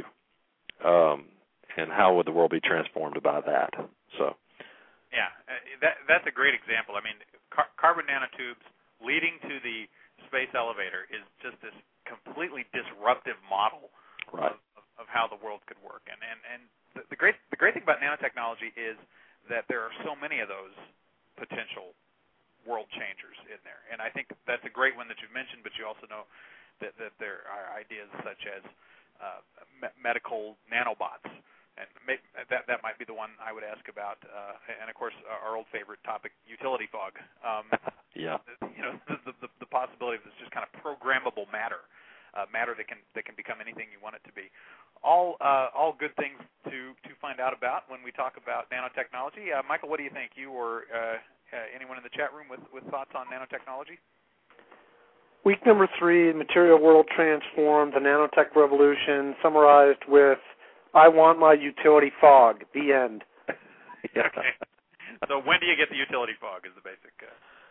Um, and how would the world be transformed by that? So yeah, uh, that that's a great example. I mean, car- carbon nanotubes leading to the space elevator is just this completely disruptive model right. of, of, of how the world could work. And and and the, the great the great thing about nanotechnology is that there are so many of those potential world changers in there. And I think that's a great one that you've mentioned, but you also know that, that there are ideas such as uh, me- medical nanobots. And may, that that might be the one I would ask about. Uh, and, of course, our old favorite topic, utility fog. Um, yeah. You know, the, the, the possibility of this just kind of programmable matter, uh, matter that can that can become anything you want it to be. All uh, all good things to, to find out about when we talk about nanotechnology. Uh, Michael, what do you think? You or uh, uh, anyone in the chat room with, with thoughts on nanotechnology? Week number three, Material World Transformed, the Nanotech Revolution, summarized with, I want my utility fog, the end. yeah. Okay. So when do you get the utility fog is the basic... Uh...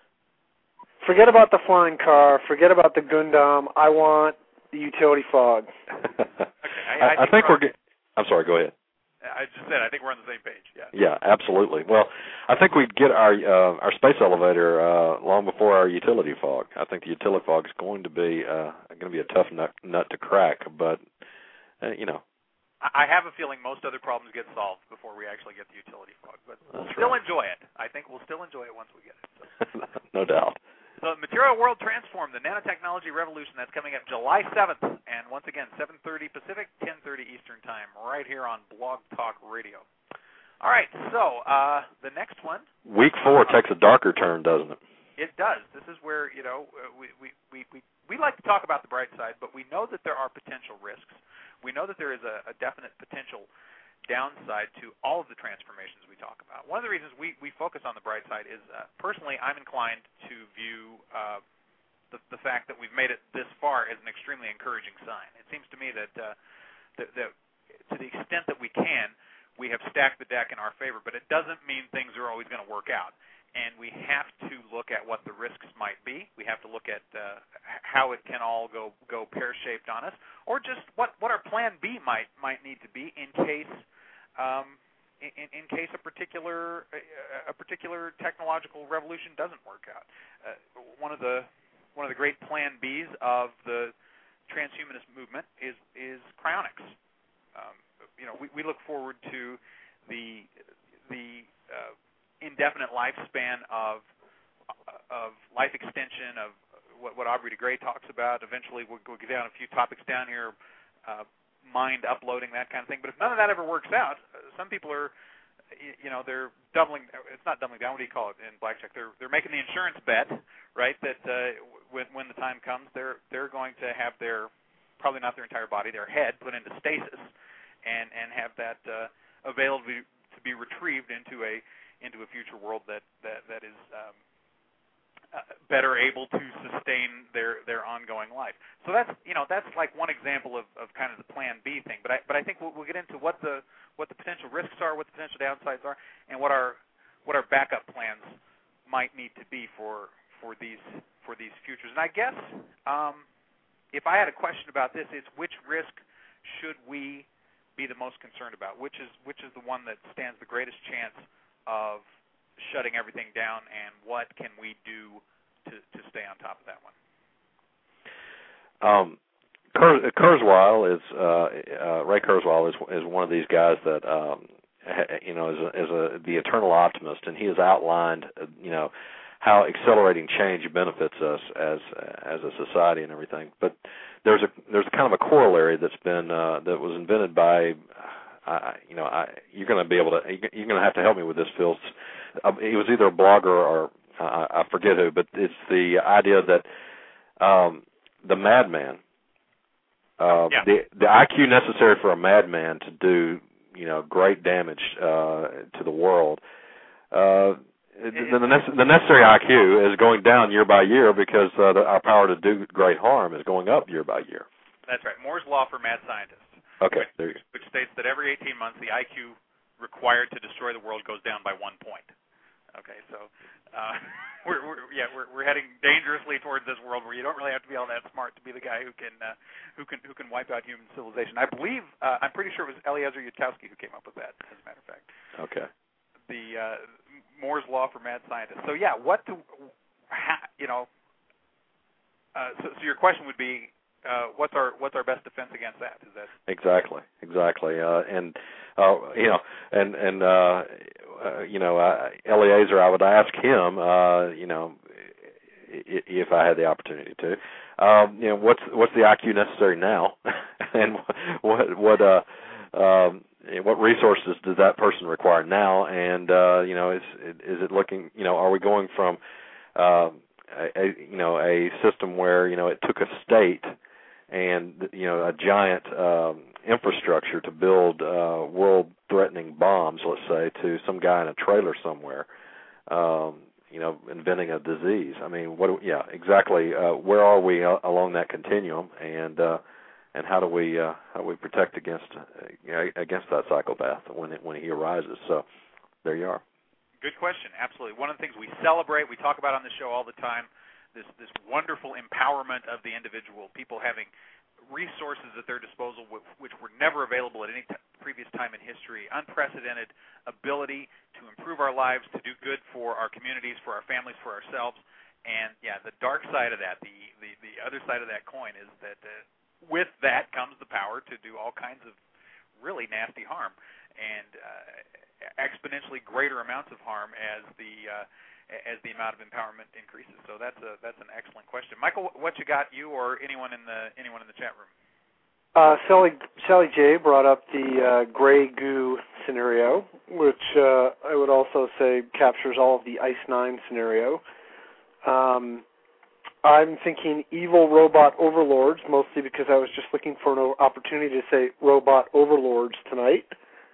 Forget about the flying car. Forget about the Gundam. I want the utility fog. okay, I, I, I, I think we're. Ge- I'm sorry. Go ahead. I just said I think we're on the same page. Yeah. Yeah, absolutely. Well, I think we'd get our uh, our space elevator uh, long before our utility fog. I think the utility fog is going to be uh, going to be a tough nut, nut to crack, but uh, you know. I have a feeling most other problems get solved before we actually get the utility fog, but we'll That's still right. enjoy it. I think we'll still enjoy it once we get it. So. No doubt. So Material World Transformed, the nanotechnology revolution, that's coming up July seventh, and once again, seven thirty Pacific, ten thirty Eastern Time, right here on Blog Talk Radio. All right, so uh, the next one. Week four uh, takes a darker turn, doesn't it? It does. This is where, you know, we, we, we, we, we like to talk about the bright side, but we know that there are potential risks. We know that there is a, a definite potential downside to all of the transformations we talk about. One of the reasons we, we focus on the bright side is, uh, personally, I'm inclined to view uh, the, the fact that we've made it this far as an extremely encouraging sign. It seems to me that, uh, that, that to the extent that we can, we have stacked the deck in our favor, but it doesn't mean things are always going to work out. And we have to look at what the risks might be. We have to look at uh, how it can all go go pear-shaped on us, or just what, what our plan B might might need to be in case um, in, in case a particular a particular technological revolution doesn't work out. Uh, one of the one of the great plan Bs of the transhumanist movement is is cryonics. Um, you know, we, we look forward to the the uh, indefinite lifespan of of life extension, of what, what Aubrey de Grey talks about. Eventually, we'll, we'll get down a few topics down here, uh, mind uploading, that kind of thing. But if none of that ever works out, uh, some people are, you know, they're doubling. It's not doubling down. What do you call it in blackjack? They're they're making the insurance bet, right? That uh, when when the time comes, they're they're going to have their, probably not their entire body, their head put into stasis, and and have that uh, available to be retrieved into a into a future world that that that is um, uh, better able to sustain their, their ongoing life. So that's you know that's like one example of, of kind of the Plan B thing. But I but I think we'll, we'll get into what the what the potential risks are, what the potential downsides are, and what our what our backup plans might need to be for for these for these futures. And I guess um, if I had a question about this, it's which risk should we be the most concerned about? Which is which is the one that stands the greatest chance of shutting everything down, and what can we do to, to stay on top of that one? Um, Kur- Kurzweil is uh, uh, Ray Kurzweil is is one of these guys that um, ha, you know is a, is a the eternal optimist, and he has outlined uh, you know how accelerating change benefits us as as a society and everything. But there's a there's kind of a corollary that's been uh, that was invented by. I, you know, I, you're going to be able to. You're going to have to help me with this, Phil. Uh, he was either a blogger or uh, I forget who, but it's the idea that um, the madman. Uh, yeah. the the I Q necessary for a madman to do, you know, great damage uh, to the world. Uh, the, the, the necessary I Q is going down year by year because uh, the, our power to do great harm is going up year by year. That's right. Moore's law for mad scientists. Okay, which, there you go. Which states that every eighteen months the I Q required to destroy the world goes down by one point. Okay, so uh, we're, we're yeah we're we're heading dangerously towards this world where you don't really have to be all that smart to be the guy who can uh, who can who can wipe out human civilization. I believe uh, I'm pretty sure it was Eliezer Yudkowsky who came up with that. As a matter of fact. Okay. The uh, Moore's law for mad scientists. So yeah, what do ha, you know? Uh, so, so your question would be, uh, what's our what's our best defense against that? Is that exactly, exactly, uh, and uh, you know, and and uh, uh, you know, uh, Eliezer, I would ask him, uh, you know, if I had the opportunity to, um, you know, what's what's the I Q necessary now, and what what uh, um, what resources does that person require now, and uh, you know, is is it looking, you know, are we going from uh, a, a you know a system where, you know, it took a state and, you know, a giant um, infrastructure to build uh, world-threatening bombs, let's say, to some guy in a trailer somewhere, um, you know, inventing a disease. I mean, what? Yeah, exactly. Uh, where are we uh, along that continuum, and uh, and how do we uh, how do we protect against uh, you know, against that psychopath when it, when he arises? So there you are. Good question. Absolutely. One of the things we celebrate, we talk about on the show all the time. This, this wonderful empowerment of the individual, people having resources at their disposal which, which were never available at any t- previous time in history, unprecedented ability to improve our lives, to do good for our communities, for our families, for ourselves. And, yeah, the dark side of that, the, the, the other side of that coin is that uh, with that comes the power to do all kinds of really nasty harm and uh, exponentially greater amounts of harm as the uh, as the amount of empowerment increases. So that's a that's an excellent question, Michael. What you got, you or anyone in the anyone in the chat room? Uh, Sally Sally J brought up the uh, gray goo scenario, which uh, I would also say captures all of the Ice Nine scenario. Um, I'm thinking evil robot overlords, mostly because I was just looking for an opportunity to say robot overlords tonight.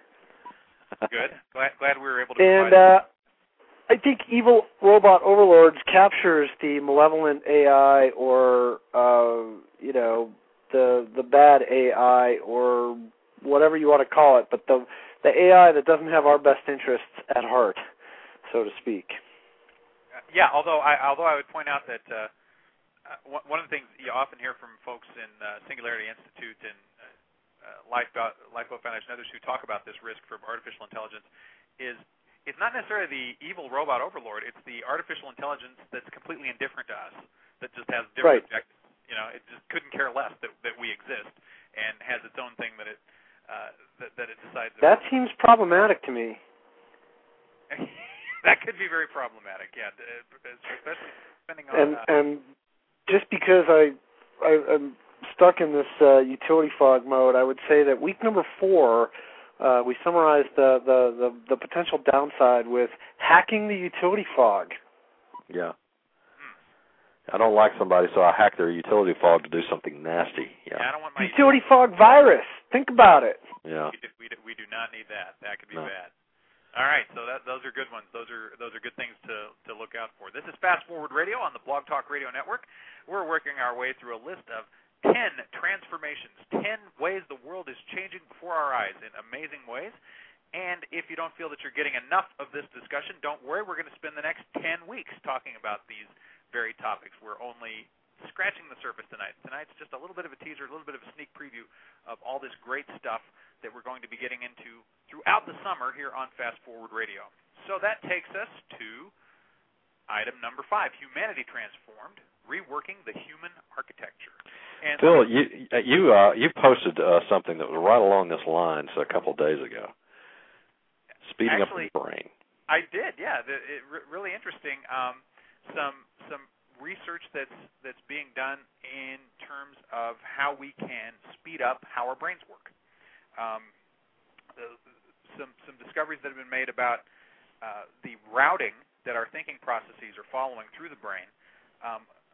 Good. Glad glad we were able to. And. Uh, I think evil robot overlords captures the malevolent A I or, uh, you know, the the bad A I or whatever you want to call it, but the the A I that doesn't have our best interests at heart, so to speak. Uh, yeah, although I although I would point out that uh, uh, one of the things you often hear from folks in uh, Singularity Institute and uh, uh, Lifeboat, Lifeboat Foundation and others who talk about this risk from artificial intelligence is it's not necessarily the evil robot overlord. It's the artificial intelligence that's completely indifferent to us, that just has different right. objectives. You know, it just couldn't care less that, that we exist and has its own thing that it uh, that, that it decides. That seems problematic to me. That could be very problematic, yeah, especially depending on. And uh, and just because I, I I'm stuck in this uh, utility fog mode, I would say that week number four. Uh, we summarized the, the, the, the potential downside with hacking the utility fog. Yeah. I don't like somebody, so I hack their utility fog to do something nasty. Yeah. yeah I don't want my utility fog virus. Think about it. Yeah. We do, we do, we do not need that. That could be no. bad. All right, so that, those are good ones. Those are those are good things to, to look out for. This is Fast Forward Radio on the Blog Talk Radio Network. We're working our way through a list of ten transformations, ten ways the world is changing before our eyes in amazing ways. And if you don't feel that you're getting enough of this discussion, don't worry. We're going to spend the next ten weeks talking about these very topics. We're only scratching the surface tonight. Tonight's just a little bit of a teaser, a little bit of a sneak preview of all this great stuff that we're going to be getting into throughout the summer here on Fast Forward Radio. So that takes us to item number five, Humanity Transformed, Reworking the Human Architecture. And Phil, you you uh, you posted uh, something that was right along this line a couple of days ago. Speeding actually, up the brain. I did, yeah. The, it, re- really interesting. Um, some some research that's that's being done in terms of how we can speed up how our brains work. Um, uh, some some discoveries that have been made about uh, the routing that our thinking processes are following through the brain. Um,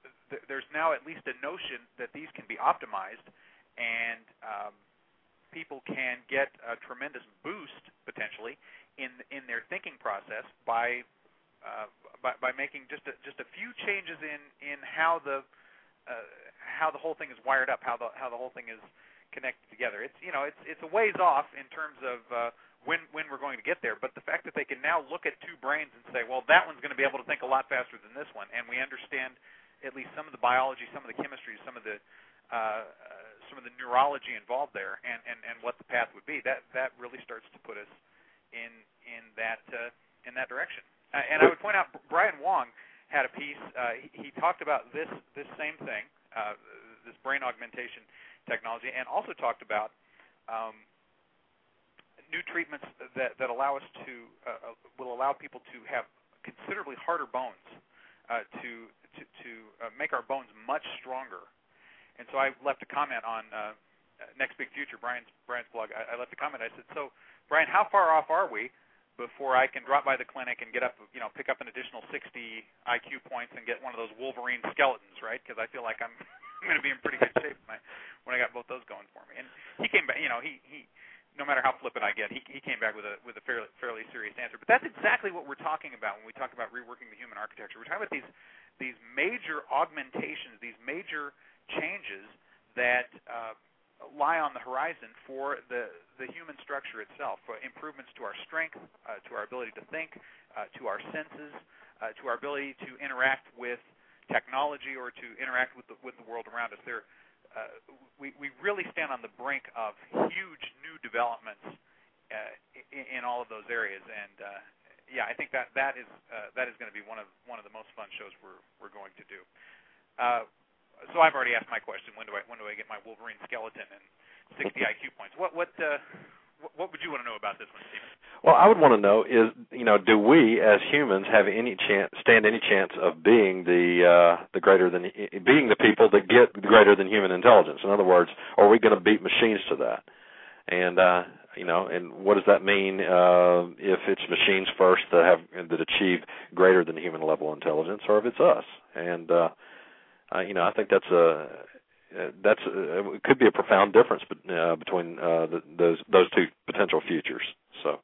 th- there's now at least a notion that these can be optimized, and um, people can get a tremendous boost potentially in in their thinking process by uh, by, by making just a, just a few changes in, in how the uh, how the whole thing is wired up, how the how the whole thing is connected together. It's you know it's it's a ways off in terms of uh, when when we're going to get there, but the fact that they can now look at two brains and say, well, that one's going to be able to think a lot faster than this one, and we understand at least some of the biology, some of the chemistry, some of the uh, some of the neurology involved there, and, and, and what the path would be. That that really starts to put us in in that uh, in that direction. Uh, and I would point out, Brian Wong had a piece. Uh, he, he talked about this this same thing, uh, this brain augmentation technology, and also talked about um, new treatments that, that allow us to uh, will allow people to have considerably harder bones, uh, to to, to uh, make our bones much stronger. And so I left a comment on uh, Next Big Future, Brian's Brian's blog. I, I left a comment. I said, "So, Brian, how far off are we before I can drop by the clinic and get up, you know, pick up an additional sixty I Q points and get one of those Wolverine skeletons, right? Because I feel like I'm, I'm going to be in pretty good shape when I, when I got both those going for me." And he came back, you know, he, he no matter how flippant I get, he, he came back with a with a fairly fairly serious answer. But that's exactly what we're talking about when we talk about reworking the human architecture. We're talking about these these major augmentations, these major changes that uh, lie on the horizon for the the human structure itself, for improvements to our strength, uh, to our ability to think, uh, to our senses, uh, to our ability to interact with technology or to interact with the with the world around us. There, uh, we we really stand on the brink of huge new developments uh, in, in all of those areas, and uh, yeah, I think that that is uh, that is going to be one of one of the most fun shows we're we're going to do. Uh, So I've already asked my question. When do I when do I get my Wolverine skeleton and sixty I Q points? What what uh, what would you want to know about this one, Stephen? Well, I would want to know is you know do we as humans have any chance stand any chance of being the uh, the greater than being the people that get the greater than human intelligence? In other words, are we going to beat machines to that? And uh, you know, and what does that mean uh, if it's machines first that have that achieve greater than human level intelligence, or if it's us? And uh, Uh, you know, I think that's a that's a, it could be a profound difference uh, between uh, the, those those two potential futures. So,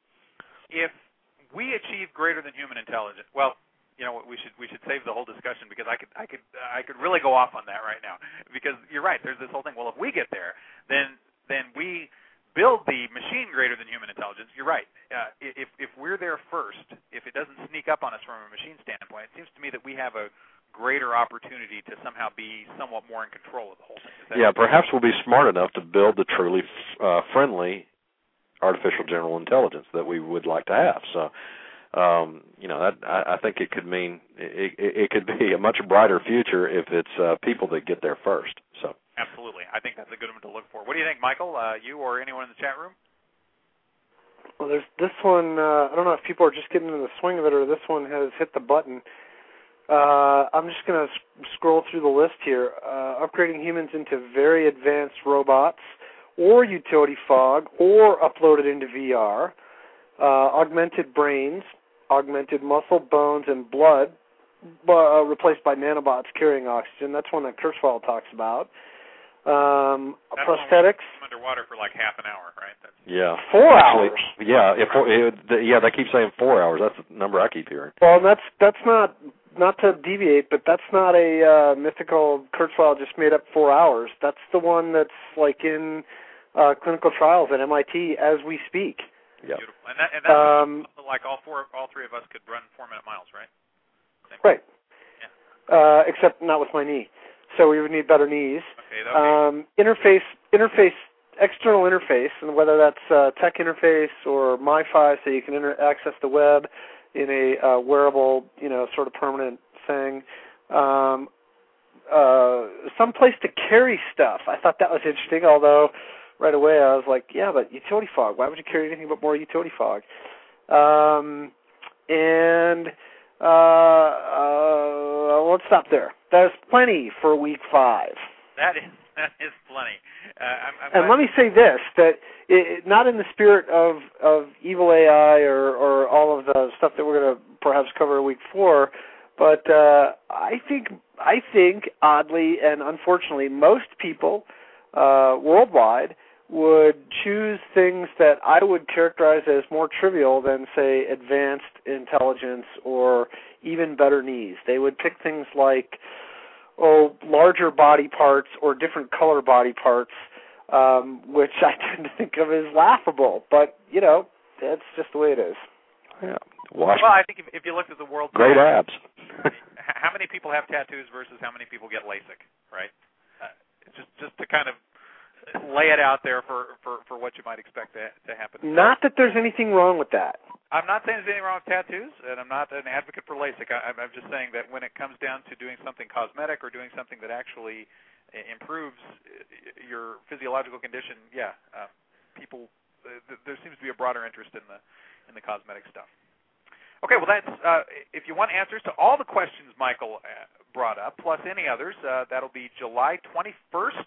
if we achieve greater than human intelligence, well, you know, we should we should save the whole discussion because I could I could I could really go off on that right now because you're right. There's this whole thing. Well, if we get there, then then we build the machine greater than human intelligence. You're right. Uh, if if we're there first, if it doesn't sneak up on us from a machine standpoint, it seems to me that we have a greater opportunity to somehow be somewhat more in control of the whole thing. Yeah, perhaps we'll be smart enough to build the truly uh, friendly artificial general intelligence that we would like to have. So, um, you know, that, I, I think it could mean it, it, it could be a much brighter future if it's uh, people that get there first. So, absolutely, I think that's a good one to look for. What do you think, Michael? Uh, you or anyone in the chat room? Well, there's this one. Uh, I don't know if people are just getting into the swing of it or this one has hit the button. Uh, I'm just going to sc- scroll through the list here. Uh, upgrading humans into very advanced robots or utility fog or uploaded into V R, uh, augmented brains, augmented muscle, bones, and blood uh, replaced by nanobots carrying oxygen. That's one that Kurzweil talks about. Um, That's prosthetics. Underwater for like half an hour, right? That's yeah. Four Actually, hours. Yeah, if, it, yeah, they keep saying four hours. That's the number I keep hearing. Well, that's that's not... Not to deviate, but that's not a uh, mythical Kurzweil just made up four hours. That's the one that's like in uh, clinical trials at M I T as we speak. Yeah. Beautiful. And, that, and that's um, like all four, all three of us could run four-minute miles, right? Same right. Yeah. Uh, except not with my knee. So we would need better knees. Okay. okay. Um, interface, interface, external interface, and whether that's uh, tech interface or MiFi, so you can inter- access the web in a uh, wearable, you know, sort of permanent thing. Um, uh, some place to carry stuff. I thought that was interesting, although right away I was like, yeah, but utility fog. Why would you carry anything but more utility fog? Um, and uh, uh, let's stop there. There's plenty for week five. That is that is plenty. Uh, I'm, I'm and let me say this, that it, not in the spirit of, of evil A I or, or all of the stuff that we're going to perhaps cover in week four, But uh, I think, I think, oddly and unfortunately, most people uh, worldwide would choose things that I would characterize as more trivial than, say, advanced intelligence or even better knees. They would pick things like, oh, larger body parts or different color body parts, um, which I tend to think of as laughable. But, you know, that's just the way it is. Yeah. Wash. Well, I think if, if you looked at the world, great today, abs. how many people have tattoos versus how many people get LASIK, right? Uh, just just to kind of lay it out there for, for, for what you might expect to, to happen. Not that there's anything wrong with that. I'm not saying there's anything wrong with tattoos, and I'm not an advocate for LASIK. I, I'm just saying that when it comes down to doing something cosmetic or doing something that actually improves your physiological condition, yeah, uh, people, uh, there seems to be a broader interest in the in the cosmetic stuff. Okay, well, that's uh, if you want answers to all the questions Michael uh, brought up, plus any others, uh, that'll be July twenty-first,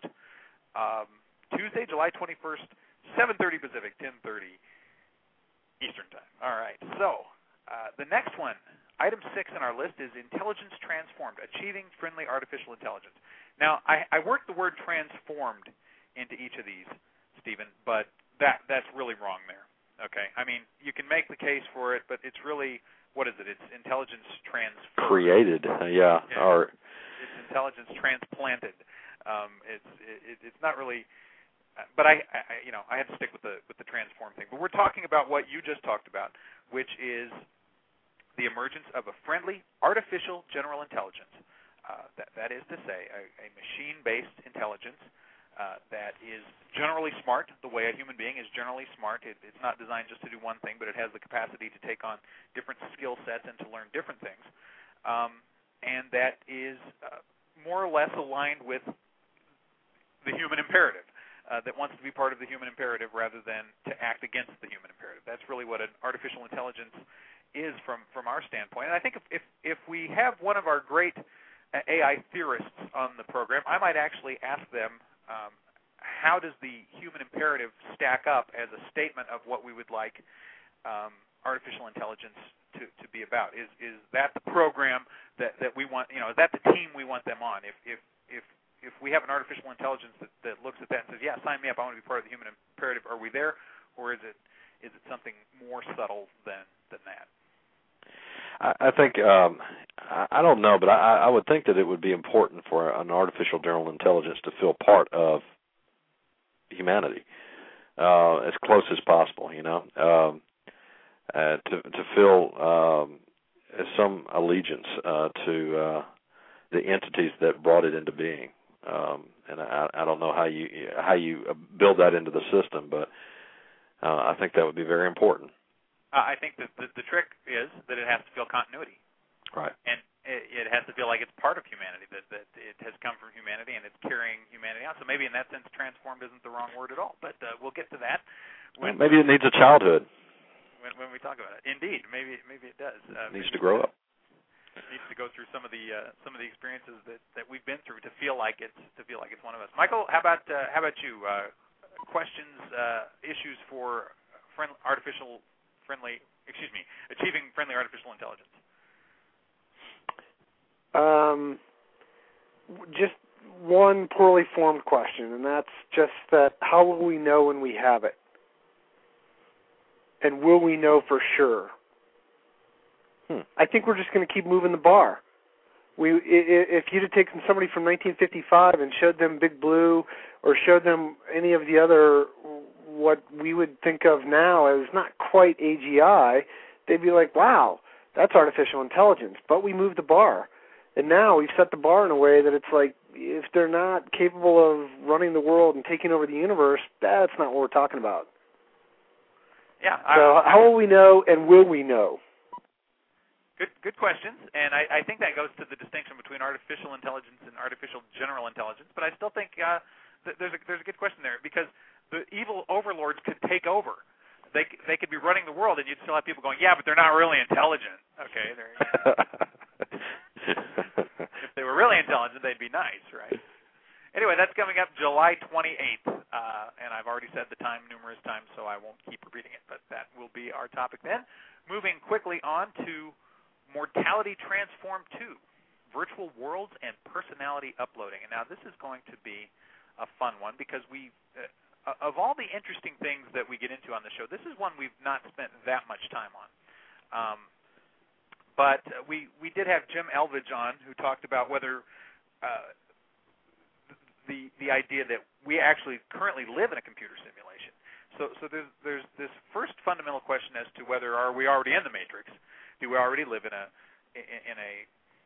um, Tuesday, July twenty-first, seven thirty Pacific, ten thirty Eastern Time. All right, so uh, the next one, item six on our list, is Intelligence Transformed, Achieving Friendly Artificial Intelligence. Now, I, I worked the word transformed into each of these, Stephen, but that that's really wrong there. Okay, I mean, you can make the case for it, but it's really, what is it? It's intelligence transferred. Created, uh, yeah, yeah, or it's intelligence transplanted. Um, it's it, it's not really, but I, I you know I had to stick with the with the transform thing. But we're talking about what you just talked about, which is the emergence of a friendly artificial general intelligence. Uh, that that is to say, a, a machine-based intelligence. Uh, that is generally smart, the way a human being is generally smart. It, it's not designed just to do one thing, but it has the capacity to take on different skill sets and to learn different things. Um, and that is uh, more or less aligned with the human imperative, uh, that wants to be part of the human imperative rather than to act against the human imperative. That's really what an artificial intelligence is from, from our standpoint. And I think if, if, if we have one of our great A I theorists on the program, I might actually ask them, Um, how does the human imperative stack up as a statement of what we would like um, artificial intelligence to, to be about? Is is that the program that, that we want? You know, is that the team we want them on? If if if if we have an artificial intelligence that, that looks at that and says, "Yeah, sign me up. I want to be part of the human imperative," are we there, or is it is it something more subtle than than that? I, I think um, I, I don't know, but I, I would think that it would be important for an artificial general intelligence to feel part of humanity uh, as close as possible. You know, um, uh, to to feel um, some allegiance uh, to uh, the entities that brought it into being. Um, and I, I don't know how you how you build that into the system, but uh, I think that would be very important. Uh, I think that the, the trick is that it has to feel continuity. Right. And it, it has to feel like it's part of humanity, that, that it has come from humanity and it's carrying humanity out. So maybe in that sense, transformed isn't the wrong word at all. But uh, we'll get to that. When, well, maybe it needs a childhood. When, when we talk about it. Indeed. Maybe maybe it does. Uh, it needs to grow up. It needs to go through some of the uh, some of the experiences that, that we've been through to feel like it's to feel like it's one of us. Michael, how about uh, how about you? Uh, questions, uh, issues for friend, artificial friendly, excuse me, achieving friendly artificial intelligence. Um, just one poorly formed question, and that's just that: how will we know when we have it, and will we know for sure? Hmm. I think we're just going to keep moving the bar. We, if you'd have taken somebody from nineteen fifty-five and showed them Big Blue, or showed them any of the other what we would think of now as not quite A G I, they'd be like, "Wow, that's artificial intelligence." But we moved the bar, and now we've set the bar in a way that it's like, if they're not capable of running the world and taking over the universe, that's not what we're talking about. Yeah. So I, how will we know, and will we know? Good, good questions, and I, I think that goes to the distinction between artificial intelligence and artificial general intelligence. But I still think uh, th- there's a there's a good question there, because the evil overlords could take over. They they could be running the world, and you'd still have people going, "Yeah, but they're not really intelligent." Okay, they're, if they were really intelligent, they'd be nice, right? Anyway, that's coming up July twenty-eighth, uh, and I've already said the time numerous times, so I won't keep repeating it. But that will be our topic then. Moving quickly on to Mortality Transformed two, Virtual Worlds and Personality Uploading. And now this is going to be a fun one because we, uh, of all the interesting things that we get into on the show, this is one we've not spent that much time on. Um, but we, we did have Jim Elvidge on, who talked about whether uh, the the idea that we actually currently live in a computer simulation. So so there's there's this first fundamental question as to whether are we already in the Matrix? Do we already live in a in a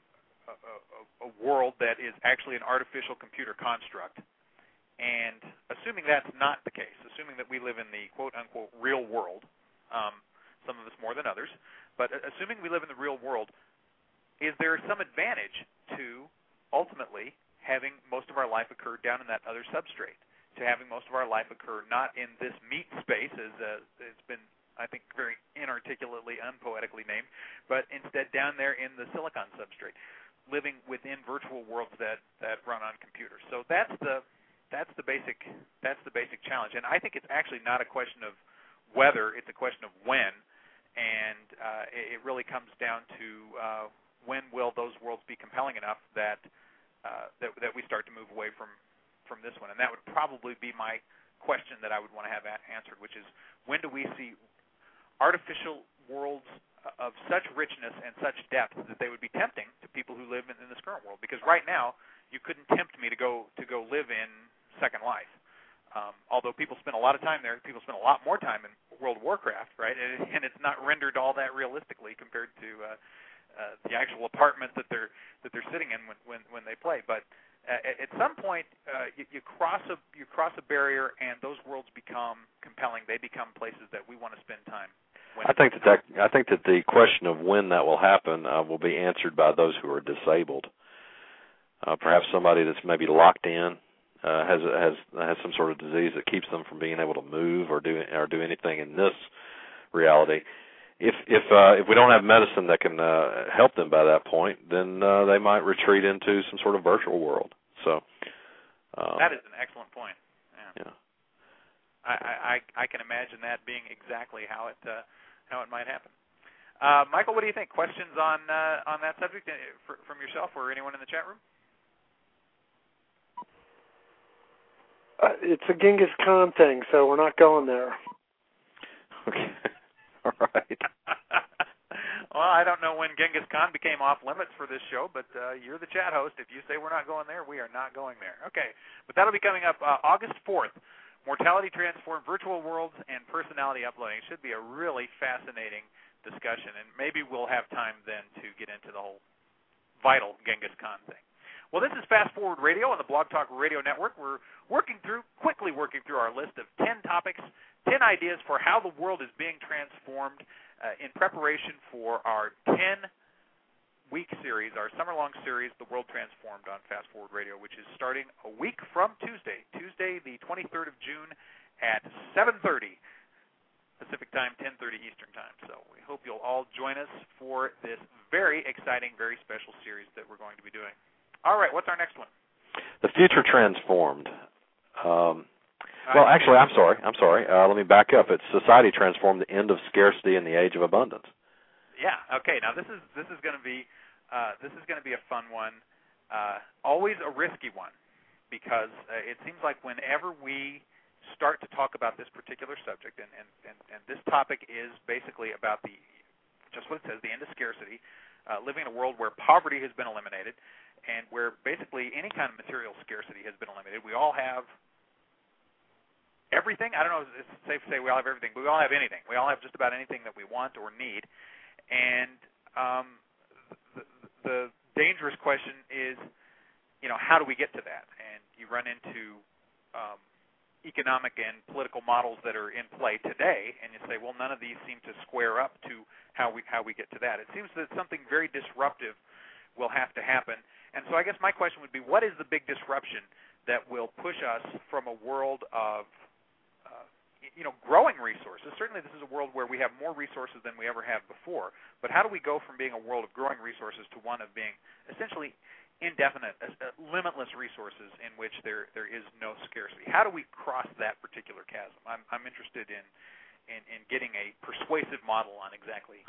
a, a world that is actually an artificial computer construct? And assuming that's not the case, assuming that we live in the quote unquote real world, um, some of us more than others, but assuming we live in the real world, is there some advantage to ultimately having most of our life occur down in that other substrate, to having most of our life occur not in this meat space, as uh, it's been, I think, very inarticulately, unpoetically named, but instead down there in the silicon substrate, living within virtual worlds that, that run on computers. So that's the that's the basic that's the basic challenge, and I think it's actually not a question of whether, it's a question of when, and uh, it, it really comes down to uh, when will those worlds be compelling enough that Uh, that, that we start to move away from, from this one. And that would probably be my question that I would want to have a- answered, which is when do we see artificial worlds of such richness and such depth that they would be tempting to people who live in, in this current world? Because right now, you couldn't tempt me to go to go live in Second Life. Um, although people spend a lot of time there, people spend a lot more time in World of Warcraft, right? And, and it's not rendered all that realistically compared to uh, Uh, the actual apartment that they're that they're sitting in when when, when they play. But uh, at some point, uh, you, you cross a you cross a barrier, and those worlds become compelling. They become places that we want to spend time. When I think that, that I think that the question of when that will happen uh, will be answered by those who are disabled. Uh, perhaps somebody that's maybe locked in uh, has has has some sort of disease that keeps them from being able to move or do or do anything in this reality. If if uh, if we don't have medicine that can uh, help them by that point, then uh, they might retreat into some sort of virtual world. So um, that is an excellent point. Yeah, yeah. I, I I can imagine that being exactly how it uh, how it might happen. Uh, Michael, what do you think? Questions on uh, on that subject for, from yourself or anyone in the chat room? Uh, it's a Genghis Khan thing, so we're not going there. Okay. All right. Well, I don't know when Genghis Khan became off limits for this show, but uh, you're the chat host. If you say we're not going there, we are not going there. Okay, but that'll be coming up uh, August fourth. Mortality Transformed, Virtual Worlds, and Personality Uploading. It should be a really fascinating discussion, and maybe we'll have time then to get into the whole vital Genghis Khan thing. Well, this is Fast Forward Radio on the Blog Talk Radio Network. We're working through, quickly working through our list of ten topics, ten ideas for how the world is being transformed uh, in preparation for our ten-week series, our summer-long series, The World Transformed on Fast Forward Radio, which is starting a week from Tuesday, Tuesday the twenty-third of June at seven thirty Pacific Time, ten thirty Eastern Time. So we hope you'll all join us for this very exciting, very special series that we're going to be doing. All right, what's our next one? The Future Transformed. Um, well, actually, I'm sorry. I'm sorry. Uh, let me back up. It's Society Transformed: The End of Scarcity and the Age of Abundance. Yeah. Okay. Now this is this is going to be uh, this is going to be a fun one. Uh, always a risky one, because uh, it seems like whenever we start to talk about this particular subject, and, and, and, and this topic is basically about the just what it says, the end of scarcity, uh, living in a world where poverty has been eliminated, and where basically any kind of material scarcity has been eliminated. We all have everything. I don't know if it's safe to say we all have everything, but we all have anything. We all have just about anything that we want or need. And um, the, the dangerous question is, you know, how do we get to that? And you run into um, economic and political models that are in play today, and you say, well, none of these seem to square up to how we how we get to that. It seems that something very disruptive will have to happen. And so I guess my question would be, what is the big disruption that will push us from a world of, uh, you know, growing resources? Certainly this is a world where we have more resources than we ever have before, but how do we go from being a world of growing resources to one of being essentially indefinite, uh, limitless resources in which there there is no scarcity? How do we cross that particular chasm? I'm I'm interested in, in, in getting a persuasive model on exactly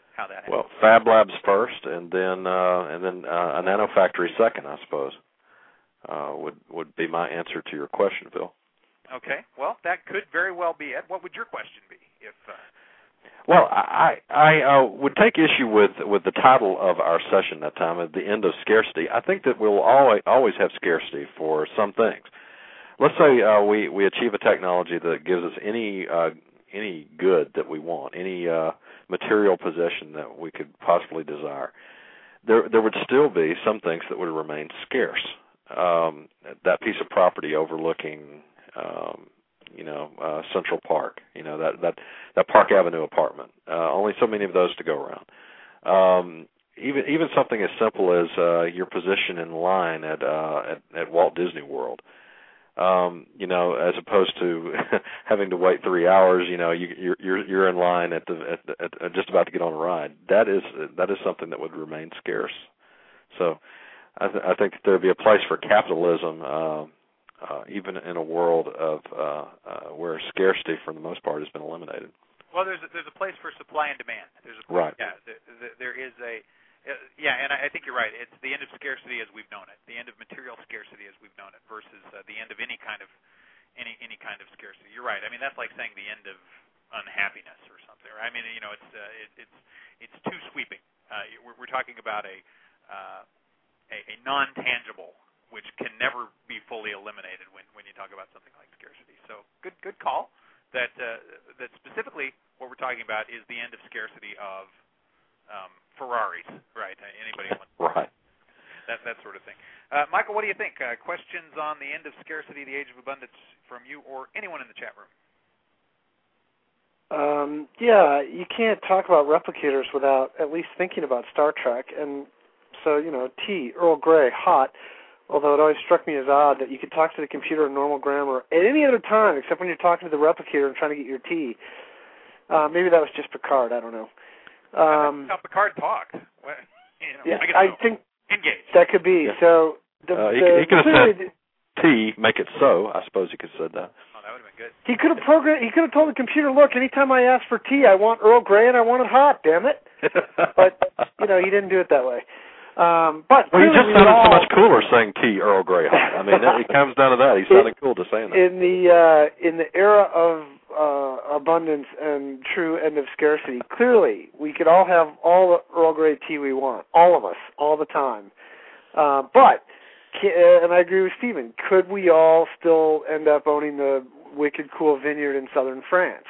how that happens. Well, Fab Labs first, and then uh, and then uh, a nanofactory second, I suppose, uh, would would be my answer to your question, Phil. Okay. Well, that could very well be it. What would your question be? If uh... Well, I I uh, would take issue with with the title of our session that time, at the end of scarcity. I think that we'll always always have scarcity for some things. Let's say uh, we we achieve a technology that gives us any uh, any good that we want, any uh, material possession that we could possibly desire. There there would still be some things that would remain scarce. Um, that piece of property overlooking, um, you know, uh, Central Park, you know, that that that Park Avenue apartment. Uh, only so many of those to go around. Um, even even something as simple as uh, your position in line at, uh, at at Walt Disney World. Um, you know, as opposed to having to wait three hours, you know, you, you're you're you're in line at the at, at, at just about to get on a ride. That is that is something that would remain scarce. So, I, th- I think that there'd be a place for capitalism, uh, uh, even in a world of uh, uh, where scarcity, for the most part, has been eliminated. Well, there's a, there's a place for supply and demand. There's a place, right. Yeah, there, there is a. Uh, yeah, and I, I think you're right. It's the end of scarcity as we've known it, the end of material scarcity as we've known it, versus uh, the end of any kind of any any kind of scarcity. You're right. I mean, that's like saying the end of unhappiness or something. Right? I mean, you know, it's uh, it, it's it's too sweeping. Uh, we're, we're talking about a, uh, a a non-tangible, which can never be fully eliminated when, when you talk about something like scarcity. So good good call. That uh, that specifically what we're talking about is the end of scarcity of Um, Ferraris, right? Uh, anybody wants right? That that sort of thing. Uh, Michael, what do you think? Uh, questions on the end of scarcity, the age of abundance, from you or anyone in the chat room? Um, yeah, you can't talk about replicators without at least thinking about Star Trek, and so you know, T, Earl Grey, hot. Although it always struck me as odd that you could talk to the computer in normal grammar at any other time except when you're talking to the replicator and trying to get your tea. Uh, maybe that was just Picard. I don't know. Um, That's how Picard talked. Well, you know, yeah, I, I think engage. that could be. Yeah. So the, uh, he, the, he could have clearly, said T, make it so. I suppose he could have said that. Oh, that would have been good. He could have programmed. He could have told the computer, "Look, anytime I ask for tea, I want Earl Grey and I want it hot. Damn it!" But you know, he didn't do it that way. Um, but well, he just we sounded all, so much cooler saying T, Earl Grey hot. I mean, it comes down to that. He sounded cool to saying that. In the uh, in the era of uh, abundance and true end of scarcity, clearly we could all have all the Earl Grey tea we want, all of us, all the time. Uh, but, and I agree with Stephen, could we all still end up owning the wicked cool vineyard in southern France?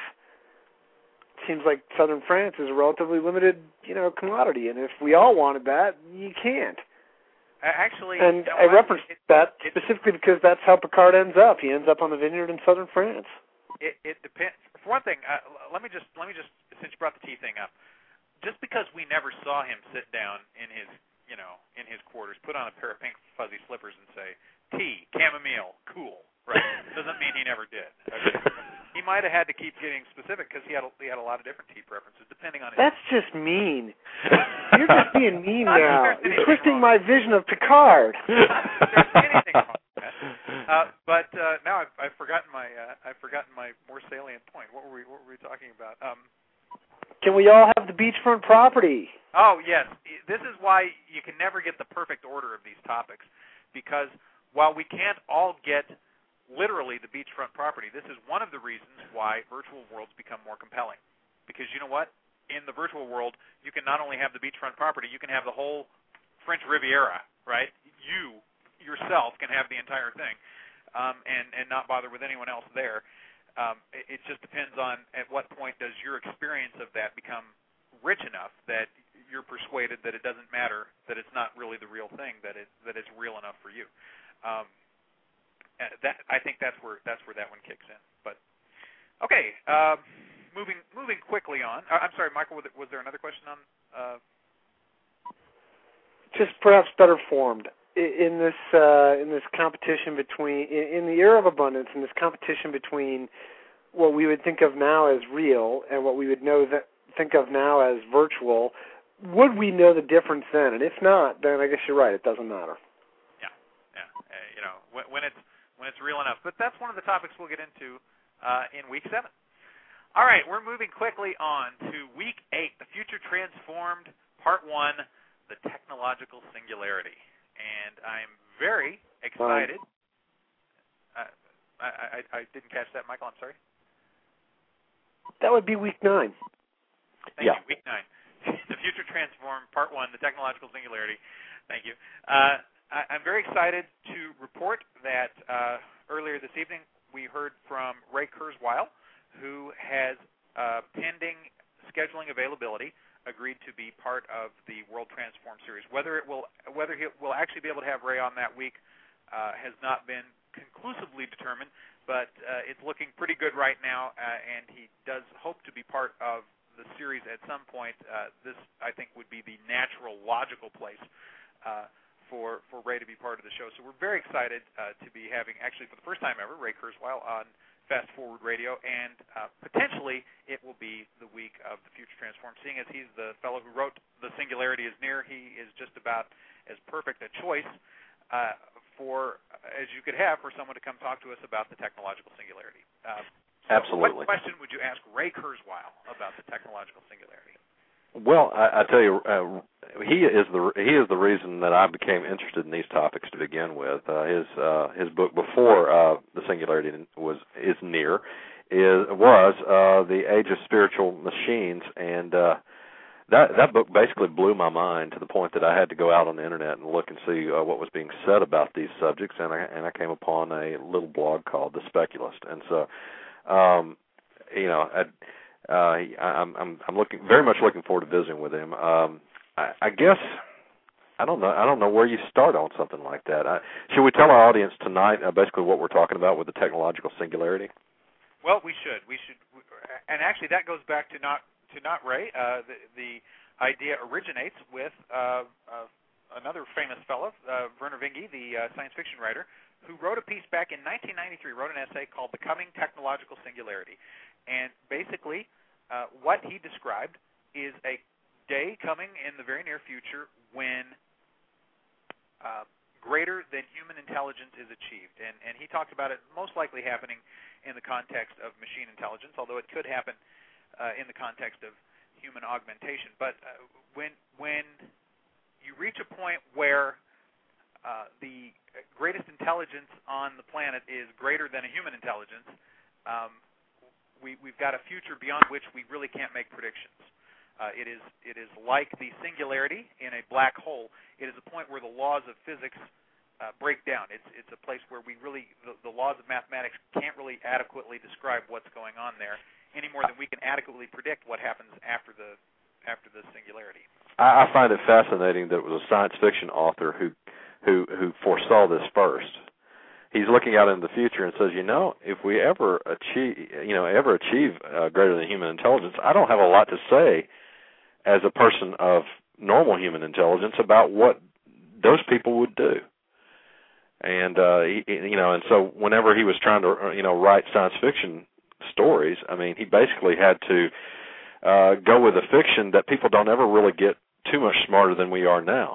Seems like southern France is a relatively limited, you know, commodity, and if we all wanted that, you can't. Actually, and you know I what? referenced it, that it, specifically because that's how Picard ends up. He ends up on the vineyard in southern France. It, it depends. For one thing, uh, let me just let me just since you brought the tea thing up, just because we never saw him sit down in his you know in his quarters, put on a pair of pink fuzzy slippers, and say tea, chamomile, cool, right? Doesn't mean he never did. Okay? He might have had to keep getting specific because he had a, he had a lot of different tea preferences depending on his. That's just mean. You're just being mean Not now. You're twisting wrong. my vision of Picard. There's anything wrong with that. Uh, but uh, now I've, I've forgotten my uh, I've forgotten my more salient point. What were we What were we talking about? Um, Can we all have the beachfront property? Oh yes, this is why you can never get the perfect order of these topics, because while we can't all get literally the beachfront property, this is one of the reasons why virtual worlds become more compelling. Because you know what? In the virtual world, you can not only have the beachfront property, you can have the whole French Riviera, right? You yourself can have the entire thing, um, and, and not bother with anyone else there. Um, it, it just depends on at what point does your experience of that become rich enough that you're persuaded that it doesn't matter, that it's not really the real thing, that it that it's real enough for you. Um, That I think that's where that's where that one kicks in. But okay, uh, moving moving quickly on. Uh, I'm sorry, Michael. Was, was there another question on? Uh... Just perhaps better formed in this uh, in this competition between in, in the era of abundance, in this competition between what we would think of now as real and what we would know that think of now as virtual. Would we know the difference then? And if not, then I guess you're right. It doesn't matter. Yeah, yeah. Uh, you know, when, when it's when it's real enough. But that's one of the topics we'll get into uh, in week seven. All right, we're moving quickly on to Week eight, The Future Transformed, Part one, The Technological Singularity. And I'm very excited. Uh, I, I, I didn't catch that, Michael. I'm sorry. That would be Week nine. Thank yeah. you, Week nine. The Future Transformed, Part one, The Technological Singularity. Thank you. Uh, I, I'm very excited to report that uh, earlier this evening we heard from Ray Kurzweil, who has, uh, pending scheduling availability, agreed to be part of the World Transform series. Whether it will, whether he will actually be able to have Ray on that week uh, has not been conclusively determined, but uh, it's looking pretty good right now, uh, and he does hope to be part of the series at some point. Uh, this, I think, would be the natural, logical place uh, for for Ray to be part of the show. So we're very excited uh, to be having, actually for the first time ever, Ray Kurzweil on Fast Forward Radio, and uh, potentially it will be the week of The Future Transformed. Seeing as he's the fellow who wrote The Singularity is Near, he is just about as perfect a choice uh, for as you could have for someone to come talk to us about the technological singularity. Uh, so Absolutely. What question would you ask Ray Kurzweil about the technological singularity? Well, I, I tell you, uh, he is the he is the reason that I became interested in these topics to begin with. Uh, his uh, his book before uh, the Singularity was is near, is was uh, the Age of Spiritual Machines, and uh, that that book basically blew my mind to the point that I had to go out on the internet and look and see uh, what was being said about these subjects, and I and I came upon a little blog called The Speculist, and so um, you know. I, Uh, I'm, I'm, I'm looking very much looking forward to visiting with him. Um, I, I guess I don't know. I don't know where you start on something like that. I, should we tell our audience tonight uh, basically what we're talking about with the technological singularity? Well, we should. We should, and actually that goes back to not to not Ray. Uh, the, the idea originates with uh, uh, another famous fellow, uh, Vernor Vinge, the uh, science fiction writer, who wrote a piece back in nineteen ninety-three. Wrote an essay called "The Coming Technological Singularity." And basically, uh, what he described is a day coming in the very near future when uh, greater than human intelligence is achieved. And, and he talked about it most likely happening in the context of machine intelligence, although it could happen uh, in the context of human augmentation. But uh, when, when you reach a point where uh, the greatest intelligence on the planet is greater than a human intelligence, um, We, we've got a future beyond which we really can't make predictions. Uh, it is it is like the singularity in a black hole. It is a point where the laws of physics uh, break down. It's it's a place where we really the, the laws of mathematics can't really adequately describe what's going on there any more than we can adequately predict what happens after the after the singularity. I, I find it fascinating that it was a science fiction author who who who foresaw this first. He's looking out into the future and says, you know, if we ever achieve, you know, ever achieve uh, greater than human intelligence, I don't have a lot to say as a person of normal human intelligence about what those people would do. And, uh, he, you know, and so whenever he was trying to, you know, write science fiction stories, I mean, he basically had to uh, go with a fiction that people don't ever really get too much smarter than we are now.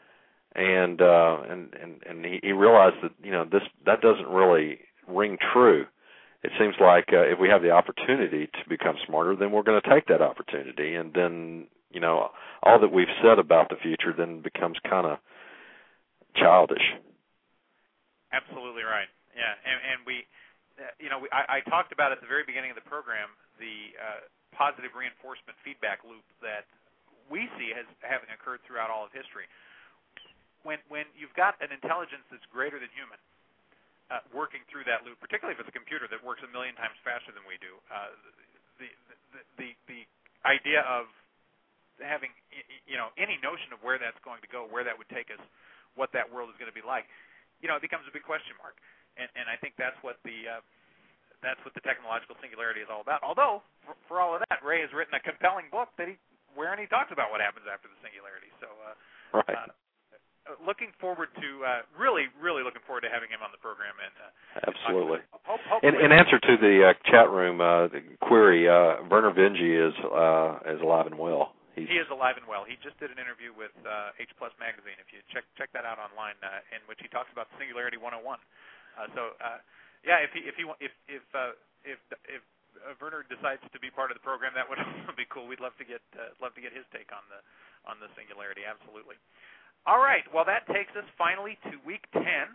And uh, and and and he, he realized that you know this that doesn't really ring true. It seems like uh, if we have the opportunity to become smarter, then we're going to take that opportunity, and then you know all that we've said about the future then becomes kind of childish. Absolutely right. Yeah, and, and we, uh, you know, we, I, I talked about at the very beginning of the program the uh, positive reinforcement feedback loop that we see as having occurred throughout all of history. When when you've got an intelligence that's greater than human uh, working through that loop, particularly if it's a computer that works a million times faster than we do, uh, the, the the the idea of having you know any notion of where that's going to go, where that would take us, what that world is going to be like, you know, it becomes a big question mark. And and I think that's what the uh, that's what the technological singularity is all about. Although for, for all of that, Ray has written a compelling book that he wherein he talks about what happens after the singularity. So. Uh, right. Uh, Looking forward to uh, really, really looking forward to having him on the program. And uh, absolutely. Hope, in, in answer to the uh, chat room uh, the query, uh, Vernor Vinge is uh, is alive and well. He's he is alive and well. He just did an interview with uh, H Plus Magazine. If you check check that out online, uh, in which he talks about Singularity one oh one. Uh, so uh, yeah, if he if he if if uh, if if uh, Werner decides to be part of the program, that would also be cool. We'd love to get uh, love to get his take on the on the singularity. Absolutely. All right. Well, that takes us finally to week ten,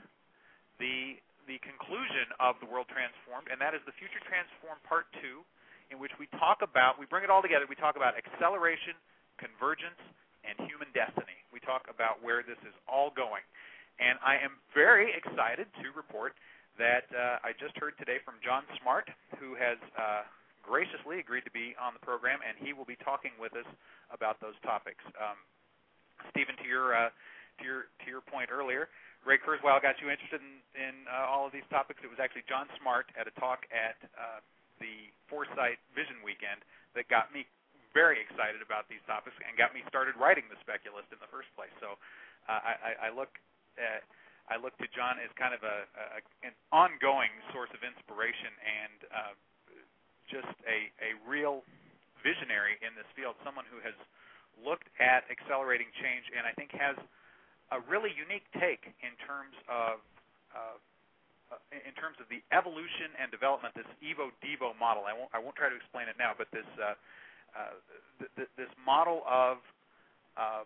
the the conclusion of the World Transformed, and that is the Future Transformed Part Two, in which we talk about we bring it all together. We talk about acceleration, convergence, and human destiny. We talk about where this is all going, and I am very excited to report that uh, I just heard today from John Smart, who has uh, graciously agreed to be on the program, and he will be talking with us about those topics. Um, Stephen, to your uh, to your to your point earlier, Ray Kurzweil got you interested in, in uh, all of these topics. It was actually John Smart at a talk at uh, the Foresight Vision Weekend that got me very excited about these topics and got me started writing The Speculist in the first place. So uh, I, I look at I look to John as kind of a, a an ongoing source of inspiration and uh, just a, a real visionary in this field, someone who has looked at accelerating change and I think has a really unique take in terms of uh, uh, in terms of the evolution and development, this Evo-Devo model. I won't I won't try to explain it now, but this uh, uh, th- th- this model of uh,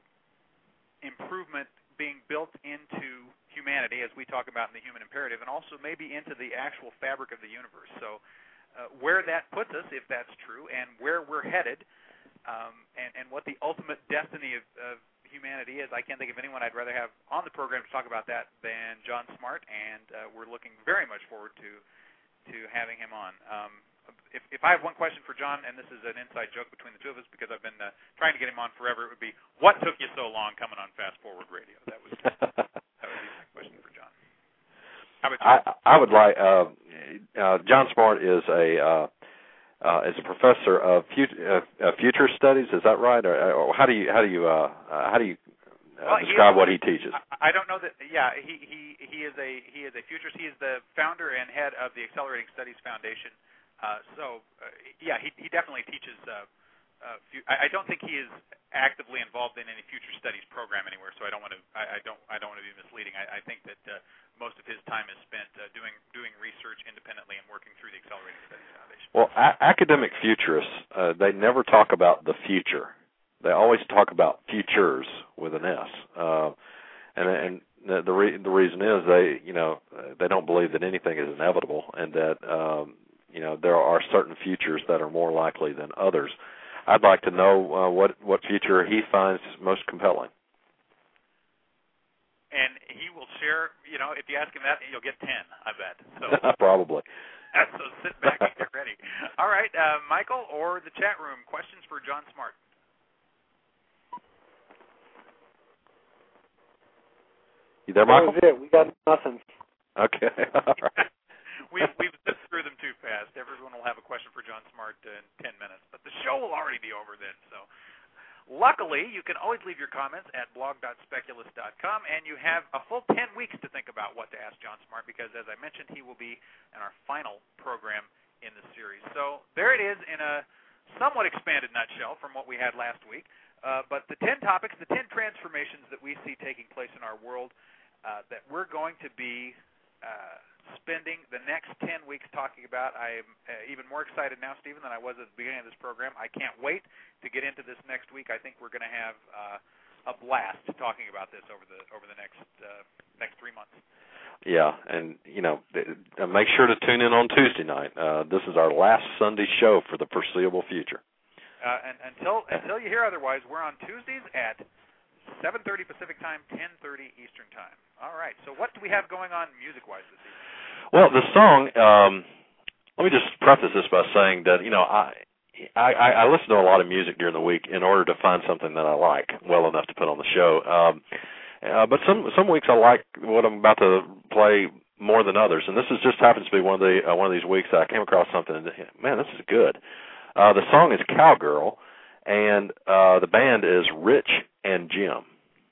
improvement being built into humanity, as we talk about in the Human Imperative, and also maybe into the actual fabric of the universe. So uh, where that puts us, if that's true, and where we're headed, um, and, and what the ultimate destiny of, of humanity is, I can't think of anyone I'd rather have on the program to talk about that than John Smart, and uh, we're looking very much forward to to having him on. Um, if, if I have one question for John, and this is an inside joke between the two of us because I've been uh, trying to get him on forever, it would be, what took you so long coming on Fast Forward Radio? That was that would be my question for John. How about you? I, I would like uh, uh, John Smart is a uh, uh, is a professor of future, uh, future studies. Is that right? Or, or how do you how do you uh, uh, how do you uh, well, describe he is, what he teaches? I, I don't know that. Yeah, he, he he is a he is a futurist. He is the founder and head of the Accelerating Studies Foundation. Uh, so uh, yeah, he he definitely teaches. Uh, uh, fu- I, I don't think he is actively involved in any future studies program anywhere. So I don't want to. I, I don't. I don't want to be misleading. I, I think that uh, most of his time is spent uh, doing doing research independently and working through the Accelerating Studies Foundation. Well, a- academic futurists, uh, they never talk about the future. They always talk about futures with an S. Uh, and and the the, re- the reason is they, you know, they don't believe that anything is inevitable, and that um, you know there are certain futures that are more likely than others. I'd like to know uh, what what future he finds most compelling. And he will share, you know, if you ask him that, you'll get ten, I bet. So Probably. So sit back and get ready. All right, uh, Michael or the chat room, questions for John Smart? You there, Michael? That was it. We got nothing. Okay. All right. we've, we've zipped through them too fast. Everyone will have a question for John Smart in ten minutes, but the show will already be over then. So, luckily, you can always leave your comments at blog dot speculist dot com, and you have a full ten weeks to think about what to ask John Smart because, as I mentioned, he will be in our final program in the series. So there it is in a somewhat expanded nutshell from what we had last week. Uh, but the ten topics, the ten transformations that we see taking place in our world uh, that we're going to be uh, spending the next ten weeks talking about. I am uh, even more excited now, Stephen, than I was at the beginning of this program. I can't wait to get into this next week. I think we're going to have uh, a blast talking about this over the over the next uh, next three months. Yeah, and, you know, make sure to tune in on Tuesday night. Uh, this is our last Sunday show for the foreseeable future. Uh, and until until you hear otherwise, we're on Tuesdays at seven thirty Pacific Time, ten thirty Eastern Time. All right, so what do we have going on music-wise this evening? Well, the song, um, let me just preface this by saying that, you know, I, I, I listen to a lot of music during the week in order to find something that I like well enough to put on the show. Um Uh, but some some weeks I like what I'm about to play more than others, and this is just happens to be one of the uh, one of these weeks that I came across something. And, man, this is good. Uh, the song is "Cowgirl," and uh, the band is Rich and Jim.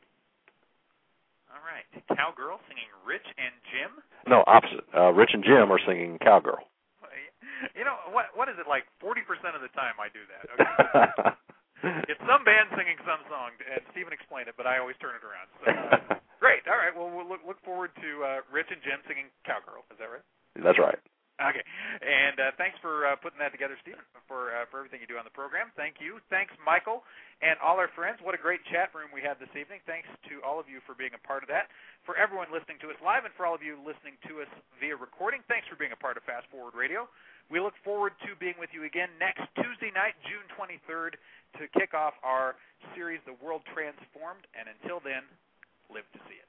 All right, Cowgirl singing Rich and Jim. No, opposite. Uh, Rich and Jim are singing "Cowgirl." You know what? What is it like? Forty percent of the time I do that. Okay. It's some band singing some song, and Stephen explained it, but I always turn it around. So, uh, great. All right. Well, we'll look, look forward to uh, Rich and Jim singing "Cowgirl." Is that right? That's right. Okay, and uh, thanks for uh, putting that together, Stephen, for uh, for everything you do on the program. Thank you. Thanks, Michael, and all our friends. What a great chat room we had this evening. Thanks to all of you for being a part of that. For everyone listening to us live and for all of you listening to us via recording, thanks for being a part of Fast Forward Radio. We look forward to being with you again next Tuesday night, June twenty-third, to kick off our series, The World Transformed, and until then, live to see it.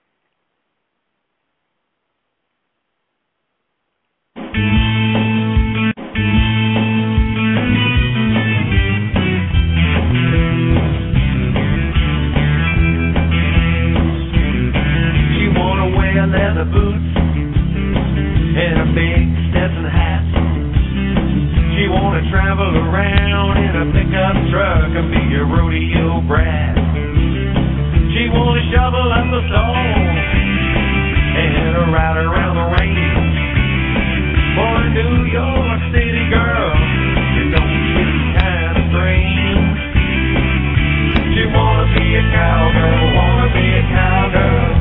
Leather boots and a big Stetson hat. She wanna travel around in a pickup truck and be a rodeo brat. She wanna shovel up the snow and a ride around the range. For a New York City girl, you don't seem kinda strange. She wanna be a cowgirl, wanna be a cowgirl.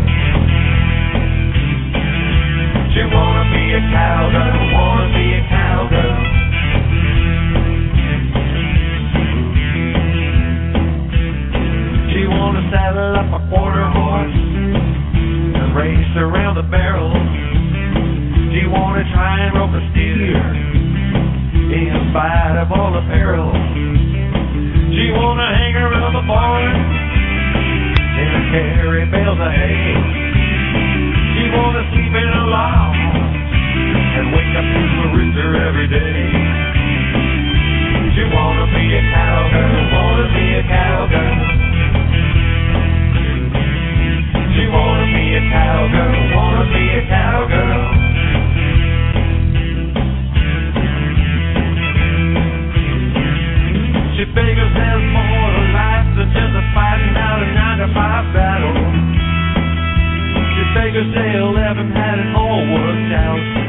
She wanna be a cowgirl, wanna be a cowgirl. She wanna saddle up a quarter horse and race around the barrel. She wanna try and rope a steer in spite of all the peril. She wanna hang around the barn and carry bales of hay. She wanna sleep in a loft and wake up to a rooster every day. She wanna be a cowgirl, wanna be a cowgirl. She wanna be a cowgirl, wanna be a cowgirl. She figures there's more to life than just a fighting out a nine to five battle. She figures they'll have had it all worked out.